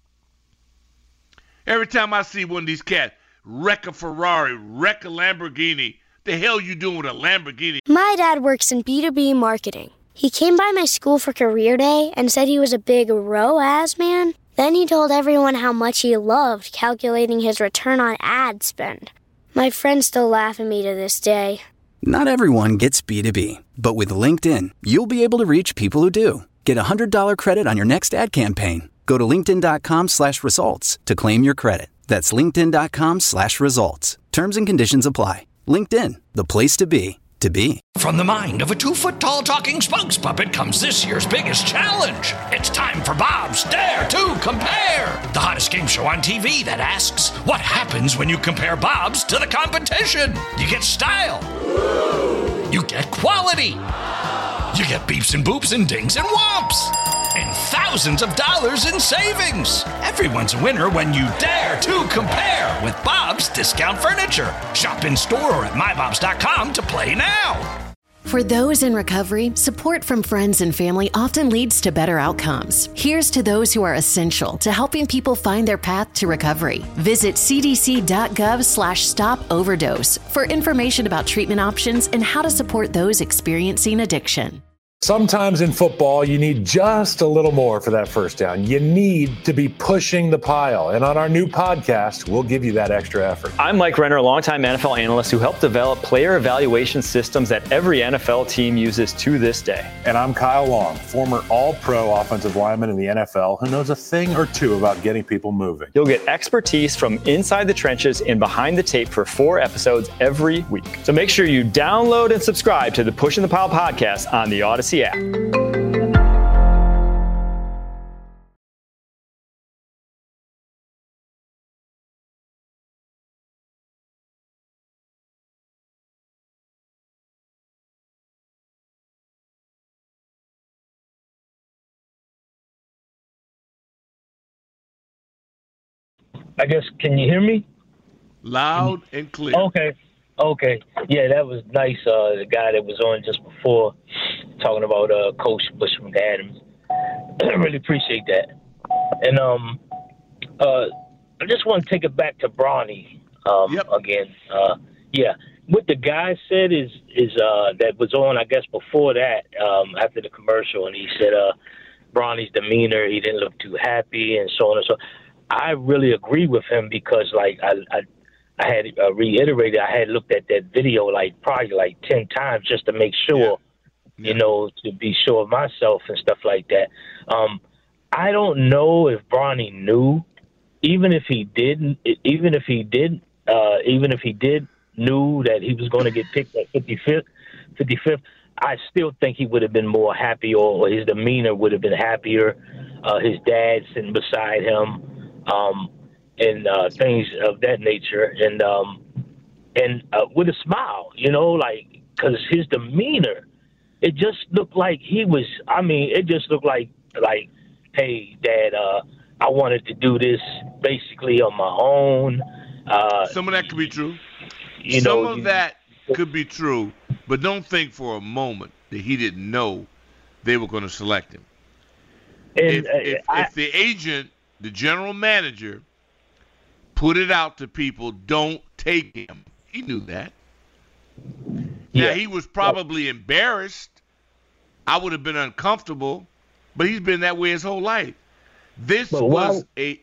Every time I see one of these cats, wreck a Ferrari, wreck a Lamborghini, the hell you doing with a Lamborghini? My dad works in B two B marketing. He came by my school for career day and said he was a big R O A S man. Then he told everyone how much he loved calculating his return on ad spend. My friends still laugh at me to this day. Not everyone gets B two B, but with LinkedIn, you'll be able to reach people who do. Get a one hundred dollars credit on your next ad campaign. Go to linkedin.com slash results to claim your credit. That's linkedin.com slash results. Terms and conditions apply. LinkedIn, the place to be, to be. From the mind of a two-foot-tall talking spokes puppet comes this year's biggest challenge. It's time for Bob's Dare to Compare, the hottest game show on T V that asks, what happens when you compare Bob's to the competition? You get style. You get quality. You get beeps and boops and dings and whomps. And thousands of dollars in savings. Everyone's a winner when you dare to compare with Bob's Discount Furniture. Shop in store or at my bobs dot com to play now. For those in recovery, support from friends and family often leads to better outcomes. Here's to those who are essential to helping people find their path to recovery. Visit cdc.gov slash stop overdose for information about treatment options and how to support those experiencing addiction. Sometimes in football, you need just a little more for that first down. You need to be pushing the pile. And on our new podcast, we'll give you that extra effort. I'm Mike Renner, a longtime N F L analyst who helped develop player evaluation systems that every N F L team uses to this day. And I'm Kyle Long, former all-pro offensive lineman in the N F L who knows a thing or two about getting people moving. You'll get expertise from inside the trenches and behind the tape for four episodes every week. So make sure you download and subscribe to the Pushing the Pile podcast on the Odyssey app. I guess, can you hear me? Loud and clear. Okay. Okay. Yeah, that was nice. Uh, the guy that was on just before talking about uh, Coach Bushman Adams. I really appreciate that. And um, uh, I just want to take it back to Bronny um, yep. again. Uh, yeah. What the guy said is is uh, that was on, I guess, before that, um, after the commercial, and he said uh, Bronny's demeanor, he didn't look too happy and so on and so on. I really agree with him because, like, I, I I had uh, reiterated, I had looked at that video like probably like ten times just to make sure, yeah. Yeah. you know, to be sure of myself and stuff like that. Um, I don't know if Bronny knew, even if he didn't, even if he did, uh, even if he did knew that he was going to get picked at fifty-fifth, fifty-fifth, I still think he would have been more happy, or, or his demeanor would have been happier. Uh, his dad sitting beside him. Um, and uh, things of that nature, and um, and uh, with a smile, you know, like, because his demeanor, it just looked like he was, I mean, it just looked like, like, hey, Dad, uh, I wanted to do this basically on my own. Uh, Some of that could be true. You Some know, of that could be true, but don't think for a moment that he didn't know they were going to select him. And, if, uh, if, I, if the agent, the general manager, put it out to people, don't take him. He knew that. Yeah. Now, he was probably embarrassed. I would have been uncomfortable, but he's been that way his whole life. This But was why- a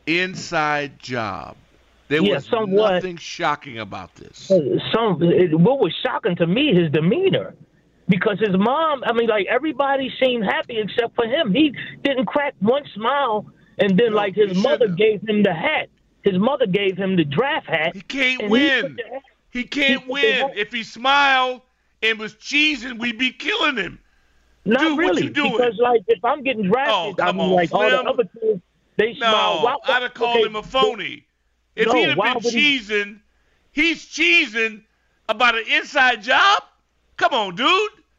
inside job. There Yeah, was somewhat. nothing shocking about this. Some it, what was shocking to me, his demeanor, because his mom, I mean, like, everybody seemed happy except for him. He didn't crack one smile, and then No, like his he mother shouldn't. gave him the hat. His mother gave him the draft hat. He can't and win. put the hat- He can't he put win. the hat- If he smiled and was cheesing, we'd be killing him. Not Dude, what really, you doing? because like if I'm getting drafted, Oh, I come mean, on, like all the Slim. other kids, they smile. No, Why- why- I'd have called okay, him a phony. If no, he'd have why been would he- cheesing, he's cheesing about an inside job? Come on, dude.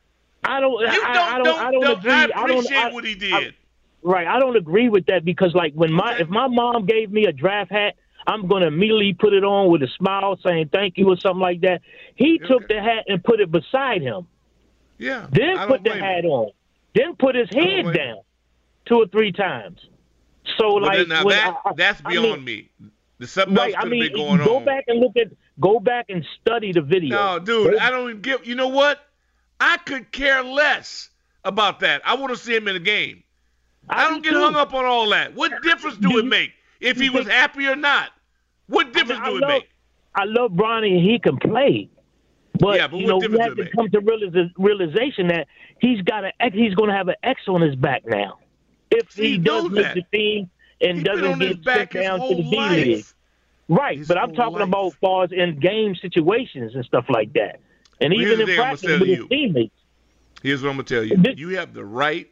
I don't. You I, don't, I don't. don't, I don't don't- agree. I I don't. appreciate I, what he did. I, right. I don't agree with that because, like, when my Okay. if my mom gave me a draft hat, I'm gonna immediately put it on with a smile, saying thank you or something like that. He Okay. took the hat and put it beside him. yeah. Then I put don't the blame hat him. on. Then put his don't head blame down two or three times. So Well, like then, now when that, I- I- that's I beyond mean, me. There's something Right, else I could mean, have been going go on. back and look at, go back and study the video. No, dude, Go- I don't even give. You know what? I could care less about that. I want to see him in the game. I, I don't do get too. hung up on all that. What difference do Do it you- make if you he was think- happy or not? What difference I do it love, make? I love Bronny and he can play. But, Yeah, but you what know, we difference have does to it come to realiza- realization that he's got a he's going to have an X on his back now. If He he, does knows make that. the team and He's been doesn't on his get back sent his down to whole the D life. League. Right, His but I'm whole talking life. about far as in game situations and stuff like that. And Well, here's even the in thing I'm gonna practice tell with his you. teammates. Here's what I'm gonna tell you. This- You have the right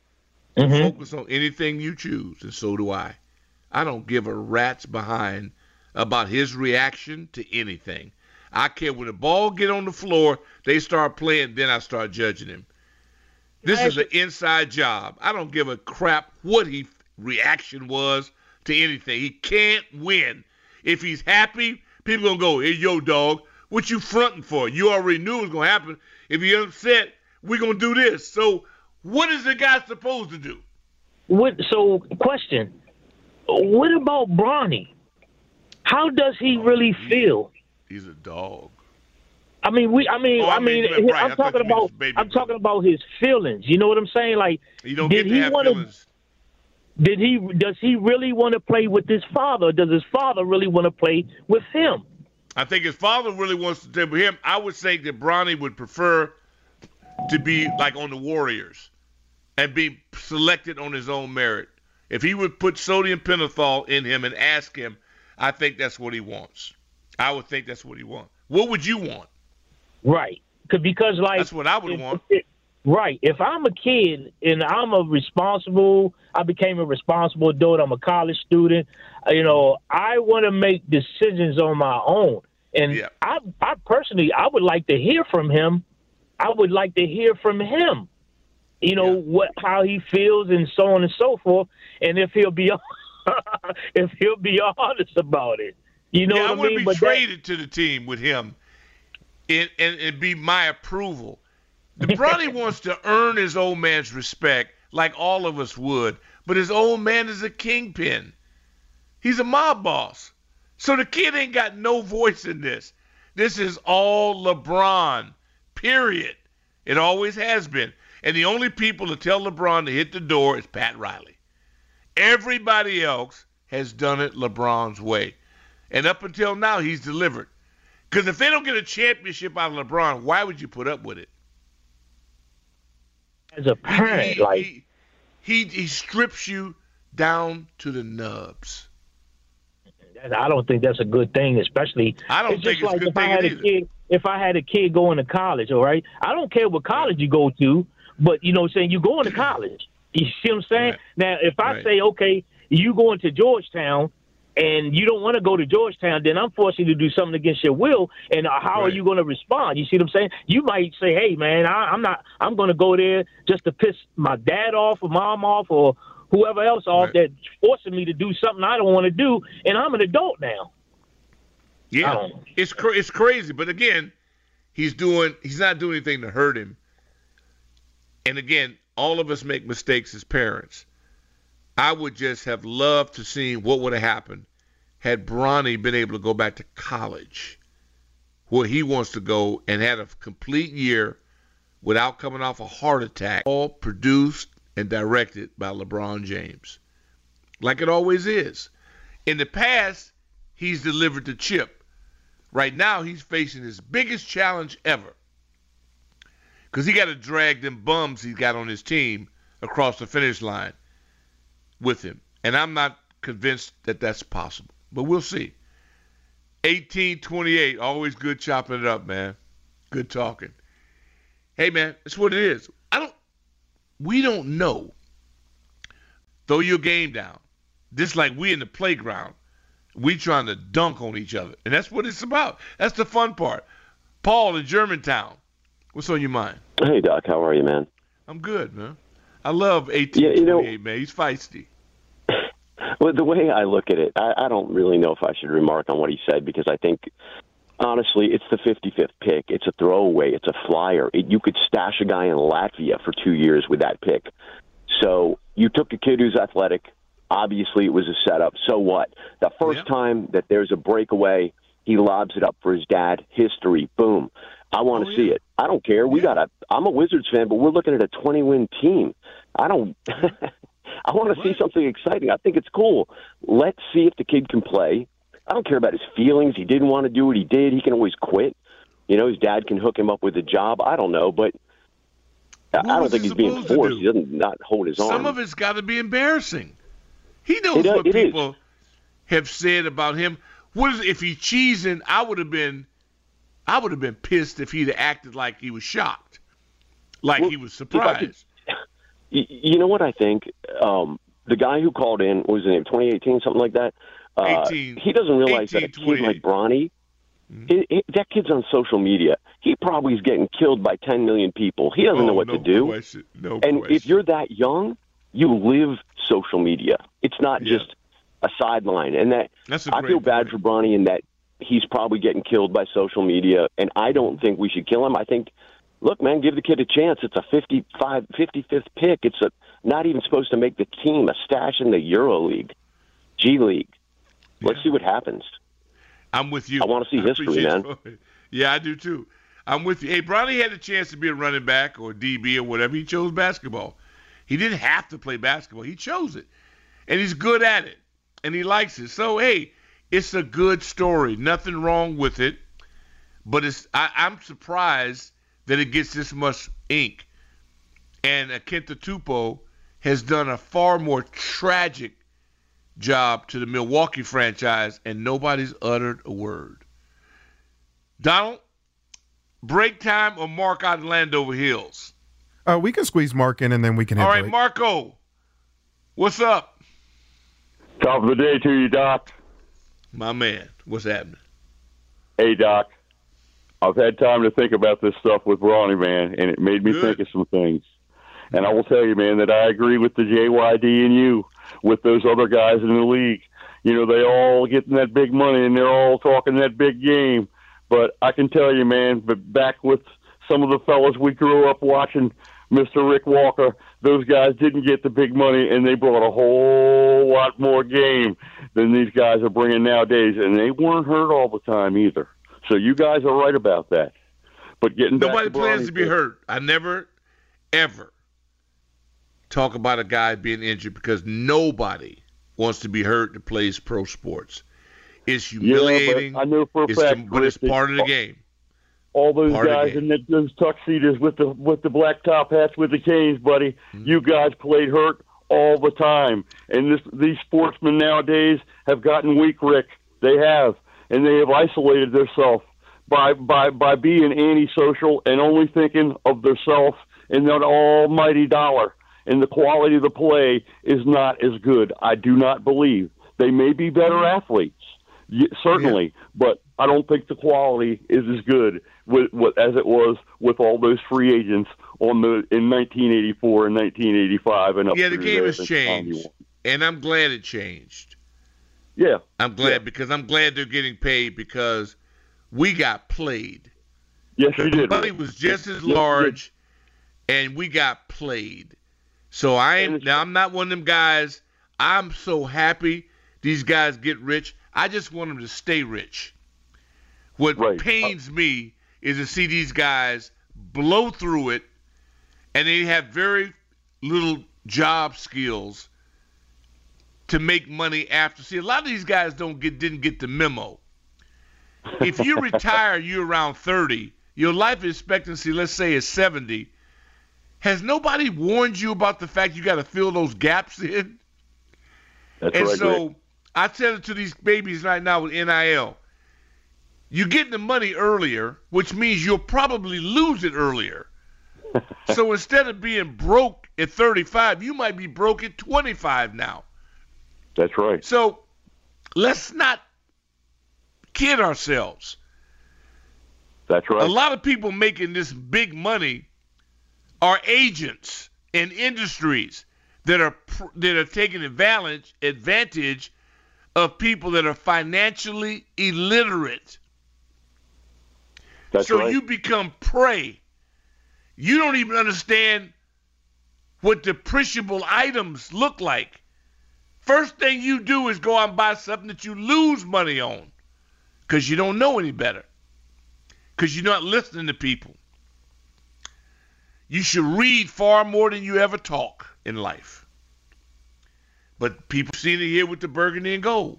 to Mhm. focus on anything you choose, and so do I. I don't give a rat's behind about his reaction to anything. I care when the ball get on the floor, they start playing, then I start judging him. This is an inside job. I don't give a crap what his reaction was to anything. He can't win. If he's happy, people gonna go, hey, yo, dog, what you fronting for? You already knew it was gonna happen. If you're upset, we're gonna do this. So what is the guy supposed to do? What? So, question: what about Bronny? How does he really feel? He's a dog. I mean, we. I mean, Oh, I I mean, mean, right. I'm I thought talking you meant about. his baby I'm brother. talking about his feelings. You know what I'm saying? Like, You don't did get to he have wanna, feelings. Did he? Does he really want to play with his father? Or does his father really want to play with him? I think his father really wants to play with him. I would say that Bronny would prefer to be like on the Warriors and be selected on his own merit. If he would put sodium pentothal in him and ask him, I think that's what he wants. I would think that's what he wants. What would you want? Right. Because, like, that's what I would if, want. If, right. If I'm a kid and I'm a responsible, I became a responsible adult, I'm a college student, you know, I want to make decisions on my own. And yeah. I, I personally, I would like to hear from him. I would like to hear from him, you know, yeah. what, how he feels and so on and so forth. And if he'll be, if he'll be honest about it, you know yeah, what I, I want mean? to be but traded that, to the team with him and, and, and be my approval. The Bronny wants to earn his old man's respect like all of us would, but his old man is a kingpin. He's a mob boss. So the kid ain't got no voice in this. This is all LeBron, period. It always has been. And the only people to tell LeBron to hit the door is Pat Riley. Everybody else has done it LeBron's way. And up until now, he's delivered. Because if they don't get a championship out of LeBron, why would you put up with it? As a parent, he, he, like he, he he strips you down to the nubs. I don't think that's a good thing, especially. I don't it's think just it's like a good if I thing had either. a kid, if I had a kid going to college, all right, I don't care what college you go to, but you know, what I'm saying, you going to college. You see what I'm saying? Right. Now, if I Right. say, okay, you going to Georgetown, and you don't want to go to Georgetown, then I'm forced you to do something against your will. And how Right. are you going to respond? You see what I'm saying? You might say, hey, man, I, I'm not, I'm going to go there just to piss my dad off or mom off or whoever else off Right. that's forcing me to do something I don't want to do. And I'm an adult now. Yeah, it's cra- it's crazy. But again, he's doing, he's not doing anything to hurt him. And again, all of us make mistakes as parents. I would just have loved to see what would have happened had Bronny been able to go back to college where he wants to go and had a complete year without coming off a heart attack, all produced and directed by LeBron James, like it always is. In the past, he's delivered the chip. Right now, he's facing his biggest challenge ever because he got to drag them bums he's got on his team across the finish line with him. And I'm not convinced that that's possible, but we'll see. eighteen twenty-eight, always good chopping it up, man. Good talking. Hey, man, that's what it is. I don't, we don't know. Throw your game down. Just like we in the playground, we trying to dunk on each other. And that's what it's about. That's the fun part. Paul in Germantown, what's on your mind? Hey, Doc, how are you, man? I'm good, man. I love eighteen Yeah, you know- twenty-eight, man. He's feisty. Well, the way I look at it, I, I don't really know if I should remark on what he said because I think, honestly, it's the fifty-fifth pick. It's a throwaway. It's a flyer. It, you could stash a guy in Latvia for two years with that pick. So you took a kid who's athletic. Obviously, it was a setup. So what? The first Yeah. time that there's a breakaway, he lobs it up for his dad. History. Boom. I want to Oh, see yeah. it. I don't care. We got a. I'm a Wizards fan, but we're looking at a twenty-win team. I don't. I want to see something exciting. I think it's cool. Let's see if the kid can play. I don't care about his feelings. He didn't want to do what he did. He can always quit. You know, his dad can hook him up with a job. I don't know, but What I don't was think he he's being supposed to forced. do? He doesn't not hold his arm. Some of it's got to be embarrassing. He knows It, uh, what it is. people have said about him. What is if he's cheesing? I would have been, I would have been pissed if he'd have acted like he was shocked, like Well, he was if I could- surprised. Y- You know what I think? Um, the guy who called in, what was his name, twenty eighteen, something like that? Uh, eighteen he doesn't realize that a eighteen, kid like Bronny, it, it, that kid's on social media. He probably is getting killed by ten million people. He doesn't Oh, know what no to do. question. No and question. if you're that young, you live social media. It's not Yeah. just a sideline. And that That's a I great feel bad point. for Bronny in that he's probably getting killed by social media, and I don't think we should kill him. I think, look, man, give the kid a chance. It's a fifty-five, fifty-fifth pick. It's a, not even supposed to make the team, a stash in the Euro League, G League. Let's Yeah. see what happens. I'm with you. I wanna see I history, appreciate man. your- Yeah, I do too. I'm with you. Hey, Bronny had a chance to be a running back or a D B or whatever. He chose basketball. He didn't have to play basketball. He chose it. And he's good at it. And he likes it. So, hey, it's a good story. Nothing wrong with it. But it's I, I'm surprised that it gets this much ink. And Kenta Tupo has done a far more tragic job to the Milwaukee franchise, and nobody's uttered a word. Donald, break time or Mark out in Landover Hills? Uh, we can squeeze Mark in, and then we can hit All right, break. Marco, what's up? Top of the day to you, Doc. My man, what's happening? Hey, Doc. I've had time to think about this stuff with Bronny, man, and it made me Good. think of some things. And I will tell you, man, that I agree with the J Y D and you, with those other guys in the league. You know, they all getting that big money, and they're all talking that big game. But I can tell you, man, but back with some of the fellas we grew up watching, Mister Rick Walker, those guys didn't get the big money, and they brought a whole lot more game than these guys are bringing nowadays. And they weren't hurt all the time either. So you guys are right about that. But getting back Nobody to plans Bronny, to be hurt. I never, ever talk about a guy being injured because nobody wants to be hurt that plays pro sports. It's humiliating. Yeah, but I know for a it's fact, the, but it's Chris, part of the game. All those Part of the guys game. in the, those tuxedos with the with the black top hats with the canes, buddy. Mm-hmm. You guys played hurt all the time, and this these sportsmen nowadays have gotten weak, Rick. They have, and they have isolated themselves by by by being antisocial and only thinking of themselves and that almighty dollar. And the quality of the play is not as good. I do not believe. They may be better athletes, y- certainly, yeah. but I don't think the quality is as good with, with, as it was with all those free agents on the in nineteen eighty-four and nineteen eighty-five and up Yeah, the through game there has since changed, ninety-one. and I'm glad it changed. Yeah, I'm glad yeah. because I'm glad they're getting paid because we got played. Yes, you the did. money Rick. was just as Yes, you large, and we got played. So I am now. I'm not one of them guys. I'm so happy these guys get rich. I just want them to stay rich. What Right. pains me is to see these guys blow through it, and they have very little job skills to make money after. See, a lot of these guys don't get didn't get the memo. If you retire, you're around thirty. Your life expectancy, let's say, is seventy. Has nobody warned you about the fact you got to fill those gaps in? That's and right, so Rick. I tell it to these babies right now with N I L. You're getting the money earlier, which means you'll probably lose it earlier. So instead of being broke at thirty-five, you might be broke at twenty-five now. That's right. So let's not kid ourselves. That's right. A lot of people making this big money are agents in industries that are that are taking advantage advantage of people that are financially illiterate. That's so right. you become prey. You don't even understand what depreciable items look like. First thing you do is go out and buy something that you lose money on because you don't know any better, because you're not listening to people. You should read far more than you ever talk in life. But people seen it here with the burgundy and gold.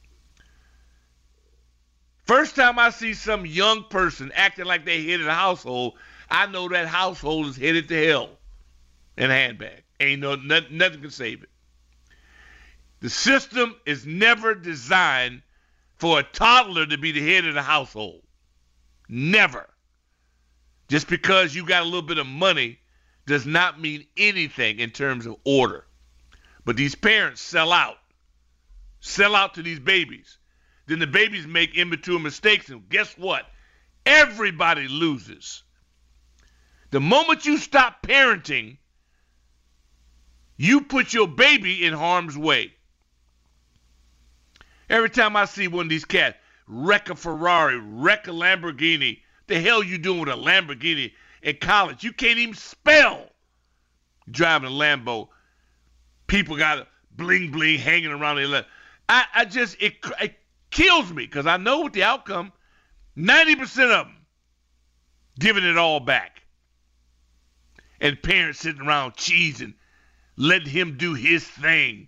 First time I see some young person acting like they headed a household, I know that household is headed to hell in a handbag. Ain't no nothing, nothing can save it. The system is never designed for a toddler to be the head of the household. Never. Just because you got a little bit of money does not mean anything in terms of order. But these parents sell out. Sell out to these babies. Then the babies make immature mistakes, and guess what? Everybody loses. The moment you stop parenting, you put your baby in harm's way. Every time I see one of these cats, wreck a Ferrari, wreck a Lamborghini, the hell you doing with a Lamborghini in college? You can't even spell driving a Lambo. People got bling bling hanging around their left. I, I just, it, it kills me because I know what the outcome, ninety percent of them giving it all back. And parents sitting around cheesing, letting him do his thing.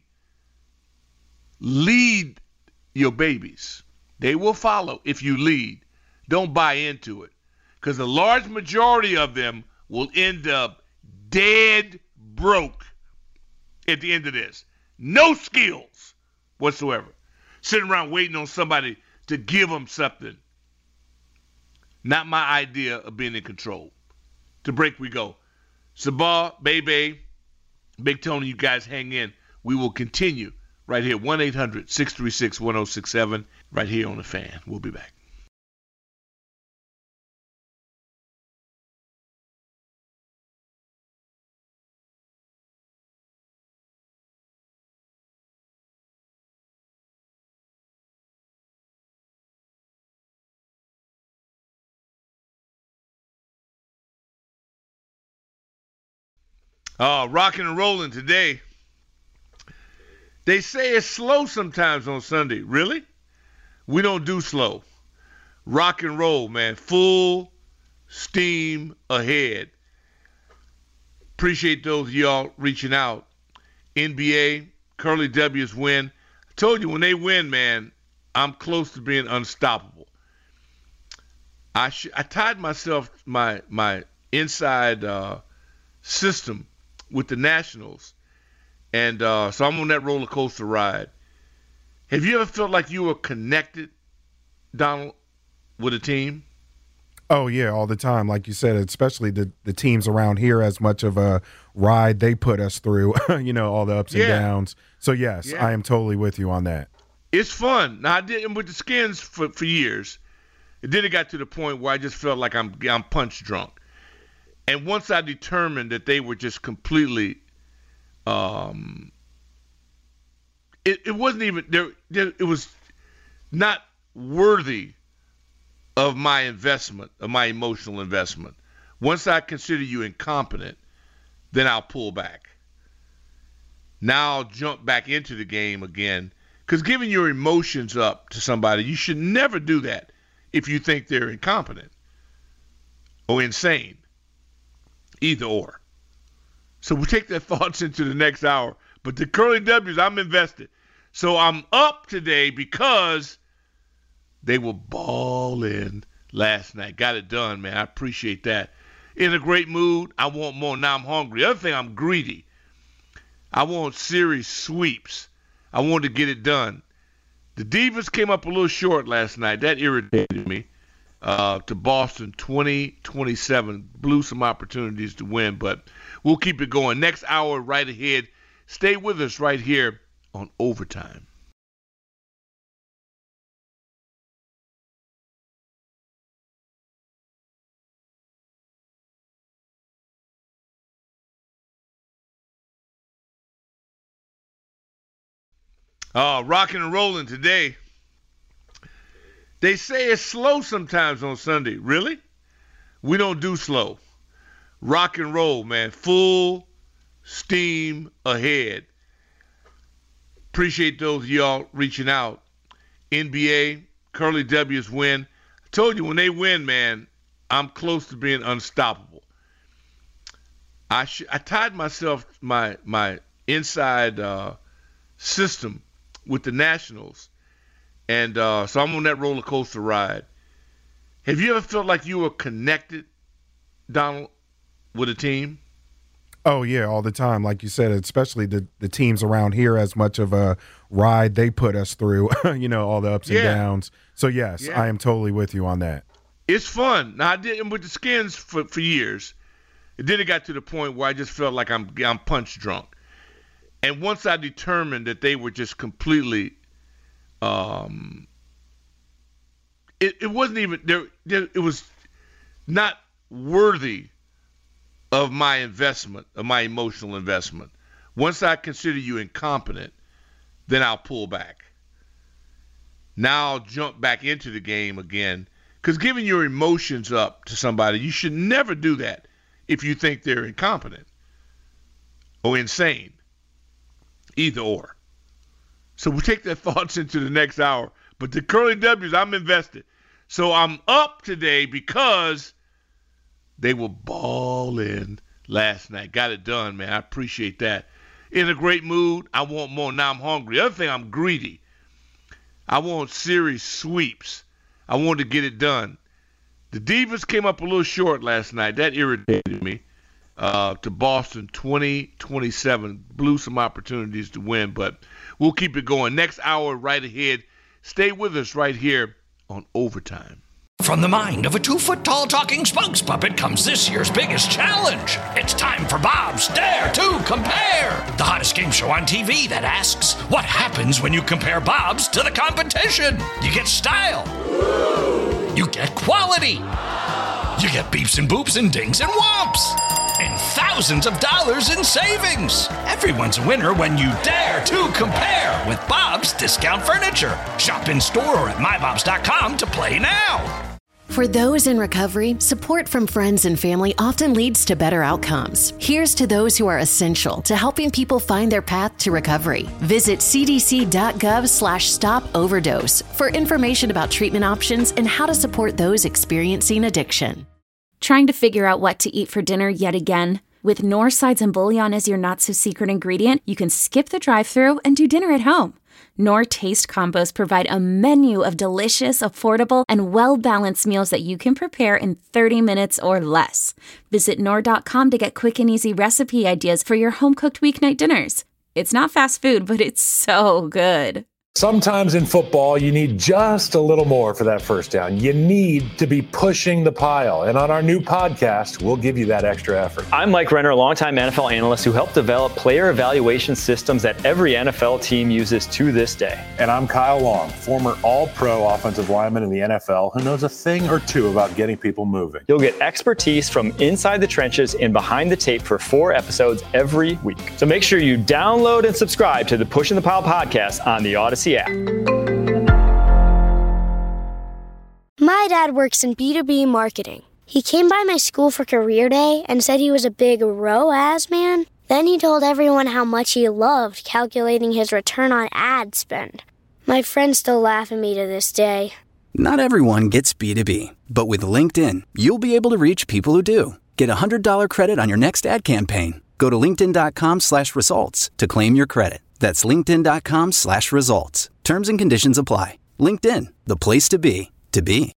Lead your babies. They will follow if you lead. Don't buy into it. Because the large majority of them will end up dead broke at the end of this. No skills whatsoever. Sitting around waiting on somebody to give them something. Not my idea of being in control. To break we go. Sabah, Bebe, Big Tony, you guys hang in. We will continue right here. one eight hundred six three six one oh six seven right here on The Fan. We'll be back. Oh, rocking and rolling today. They say it's slow sometimes on Sunday. Really? We don't do slow. Rock and roll, man. Full steam ahead. Appreciate those of y'all reaching out. N B A, Curly W's win. I told you, when they win, man, I'm close to being unstoppable. I sh- I tied myself, my my inside uh, system with the Nationals, and uh, so I'm on that roller coaster ride. Have you ever felt like you were connected, Donald, with a team? Oh, yeah, all the time. Like you said, especially the, the teams around here, as much of a ride they put us through, you know, all the ups and Yeah. downs. So, yes, Yeah. I am totally with you on that. It's fun. Now, I did it with the Skins for, for years. And then it got to the point where I just felt like I'm I'm punch drunk. And once I determined that they were just completely, um, it, it wasn't even, there, there, it was not worthy of my investment, of my emotional investment. Once I consider you incompetent, then I'll pull back. Now I'll jump back into the game again. Because giving your emotions up to somebody, you should never do that if you think they're incompetent or insane. Either or. So we take their thoughts into the next hour. But the Curly W's, I'm invested. So I'm up today because they were balling last night. Got it done, man. I appreciate that. In a great mood. I want more. Now I'm hungry. The other thing, I'm greedy. I want series sweeps. I wanted to get it done. The Divas came up a little short last night. That irritated me. Uh, to Boston, twenty twenty-seven. Blew some opportunities to win, but we'll keep it going. Next hour right ahead. Stay with us right here on Overtime. Uh, rocking and rolling today. They say it's slow sometimes on Sunday. Really? We don't do slow. Rock and roll, man. Full steam ahead. Appreciate those of y'all reaching out. N B A, Curly W's win. I told you, when they win, man, I'm close to being unstoppable. I sh- I tied myself, my my inside uh, system with the Nationals. And uh, so I'm on that roller coaster ride. Have you ever felt like you were connected, Donald, with a team? Oh, yeah, all the time. Like you said, especially the, the teams around here, as much of a ride they put us through, you know, all the ups and Yeah. downs. So, yes, Yeah. I am totally with you on that. It's fun. Now, I did it with the Skins for, for years. And then it got to the point where I just felt like I'm I'm punch drunk. And once I determined that they were just completely, um, it, it wasn't even, there, there, it was not worthy of my investment, of my emotional investment. Once I consider you incompetent, then I'll pull back. Now I'll jump back into the game again. Because giving your emotions up to somebody, you should never do that if you think they're incompetent or insane. Either or. So we take their thoughts into the next hour. But the Curly W's, I'm invested. So I'm up today because They were balling last night. Got it done, man. I appreciate that. In a great mood. I want more. Now I'm hungry. The other thing, I'm greedy. I want series sweeps. I wanted to get it done. The Divas came up a little short last night. That irritated me. Uh, to Boston, twenty twenty-seven. Blew some opportunities to win, but we'll keep it going. Next hour right ahead. Stay with us right here on Overtime. From the mind of a two-foot-tall talking spokes puppet comes this year's biggest challenge. It's time for Bob's Dare to Compare, the hottest game show on T V that asks, what happens when you compare Bob's to the competition? You get style. You get quality. You get beeps and boops and dings and whomps. And thousands of dollars in savings. Everyone's a winner when you dare to compare with Bob's Discount Furniture. Shop in store or at my bobs dot com to play now. For those in recovery, support from friends and family often leads to better outcomes. Here's to those who are essential to helping people find their path to recovery. Visit cdc.gov slash stop overdose for information about treatment options and how to support those experiencing addiction. Trying to figure out what to eat for dinner yet again? With Knorr sides and bouillon as your not-so-secret ingredient, you can skip the drive-thru and do dinner at home. Knorr Taste Combos provide a menu of delicious, affordable, and well-balanced meals that you can prepare in thirty minutes or less. Visit Knorr dot com to get quick and easy recipe ideas for your home-cooked weeknight dinners. It's not fast food, but it's so good. Sometimes in football, you need just a little more for that first down. You need to be pushing the pile. And on our new podcast, we'll give you that extra effort. I'm Mike Renner, a longtime N F L analyst who helped develop player evaluation systems that every N F L team uses to this day. And I'm Kyle Long, former all-pro offensive lineman in the N F L who knows a thing or two about getting people moving. You'll get expertise from inside the trenches and behind the tape for four episodes every week. So make sure you download and subscribe to the Pushing the Pile podcast on the Odyssey app. My dad works in B two B marketing. He came by my school for career day and said he was a big R O A S man. Then he told everyone how much he loved calculating his return on ad spend. My friends still laugh at me to this day. Not everyone gets B two B, but with LinkedIn, you'll be able to reach people who do. Get a one hundred dollars credit on your next ad campaign. Go to linkedin.com slash results to claim your credit. That's linkedin.com slash results. Terms and conditions apply. LinkedIn, the place to be, to be.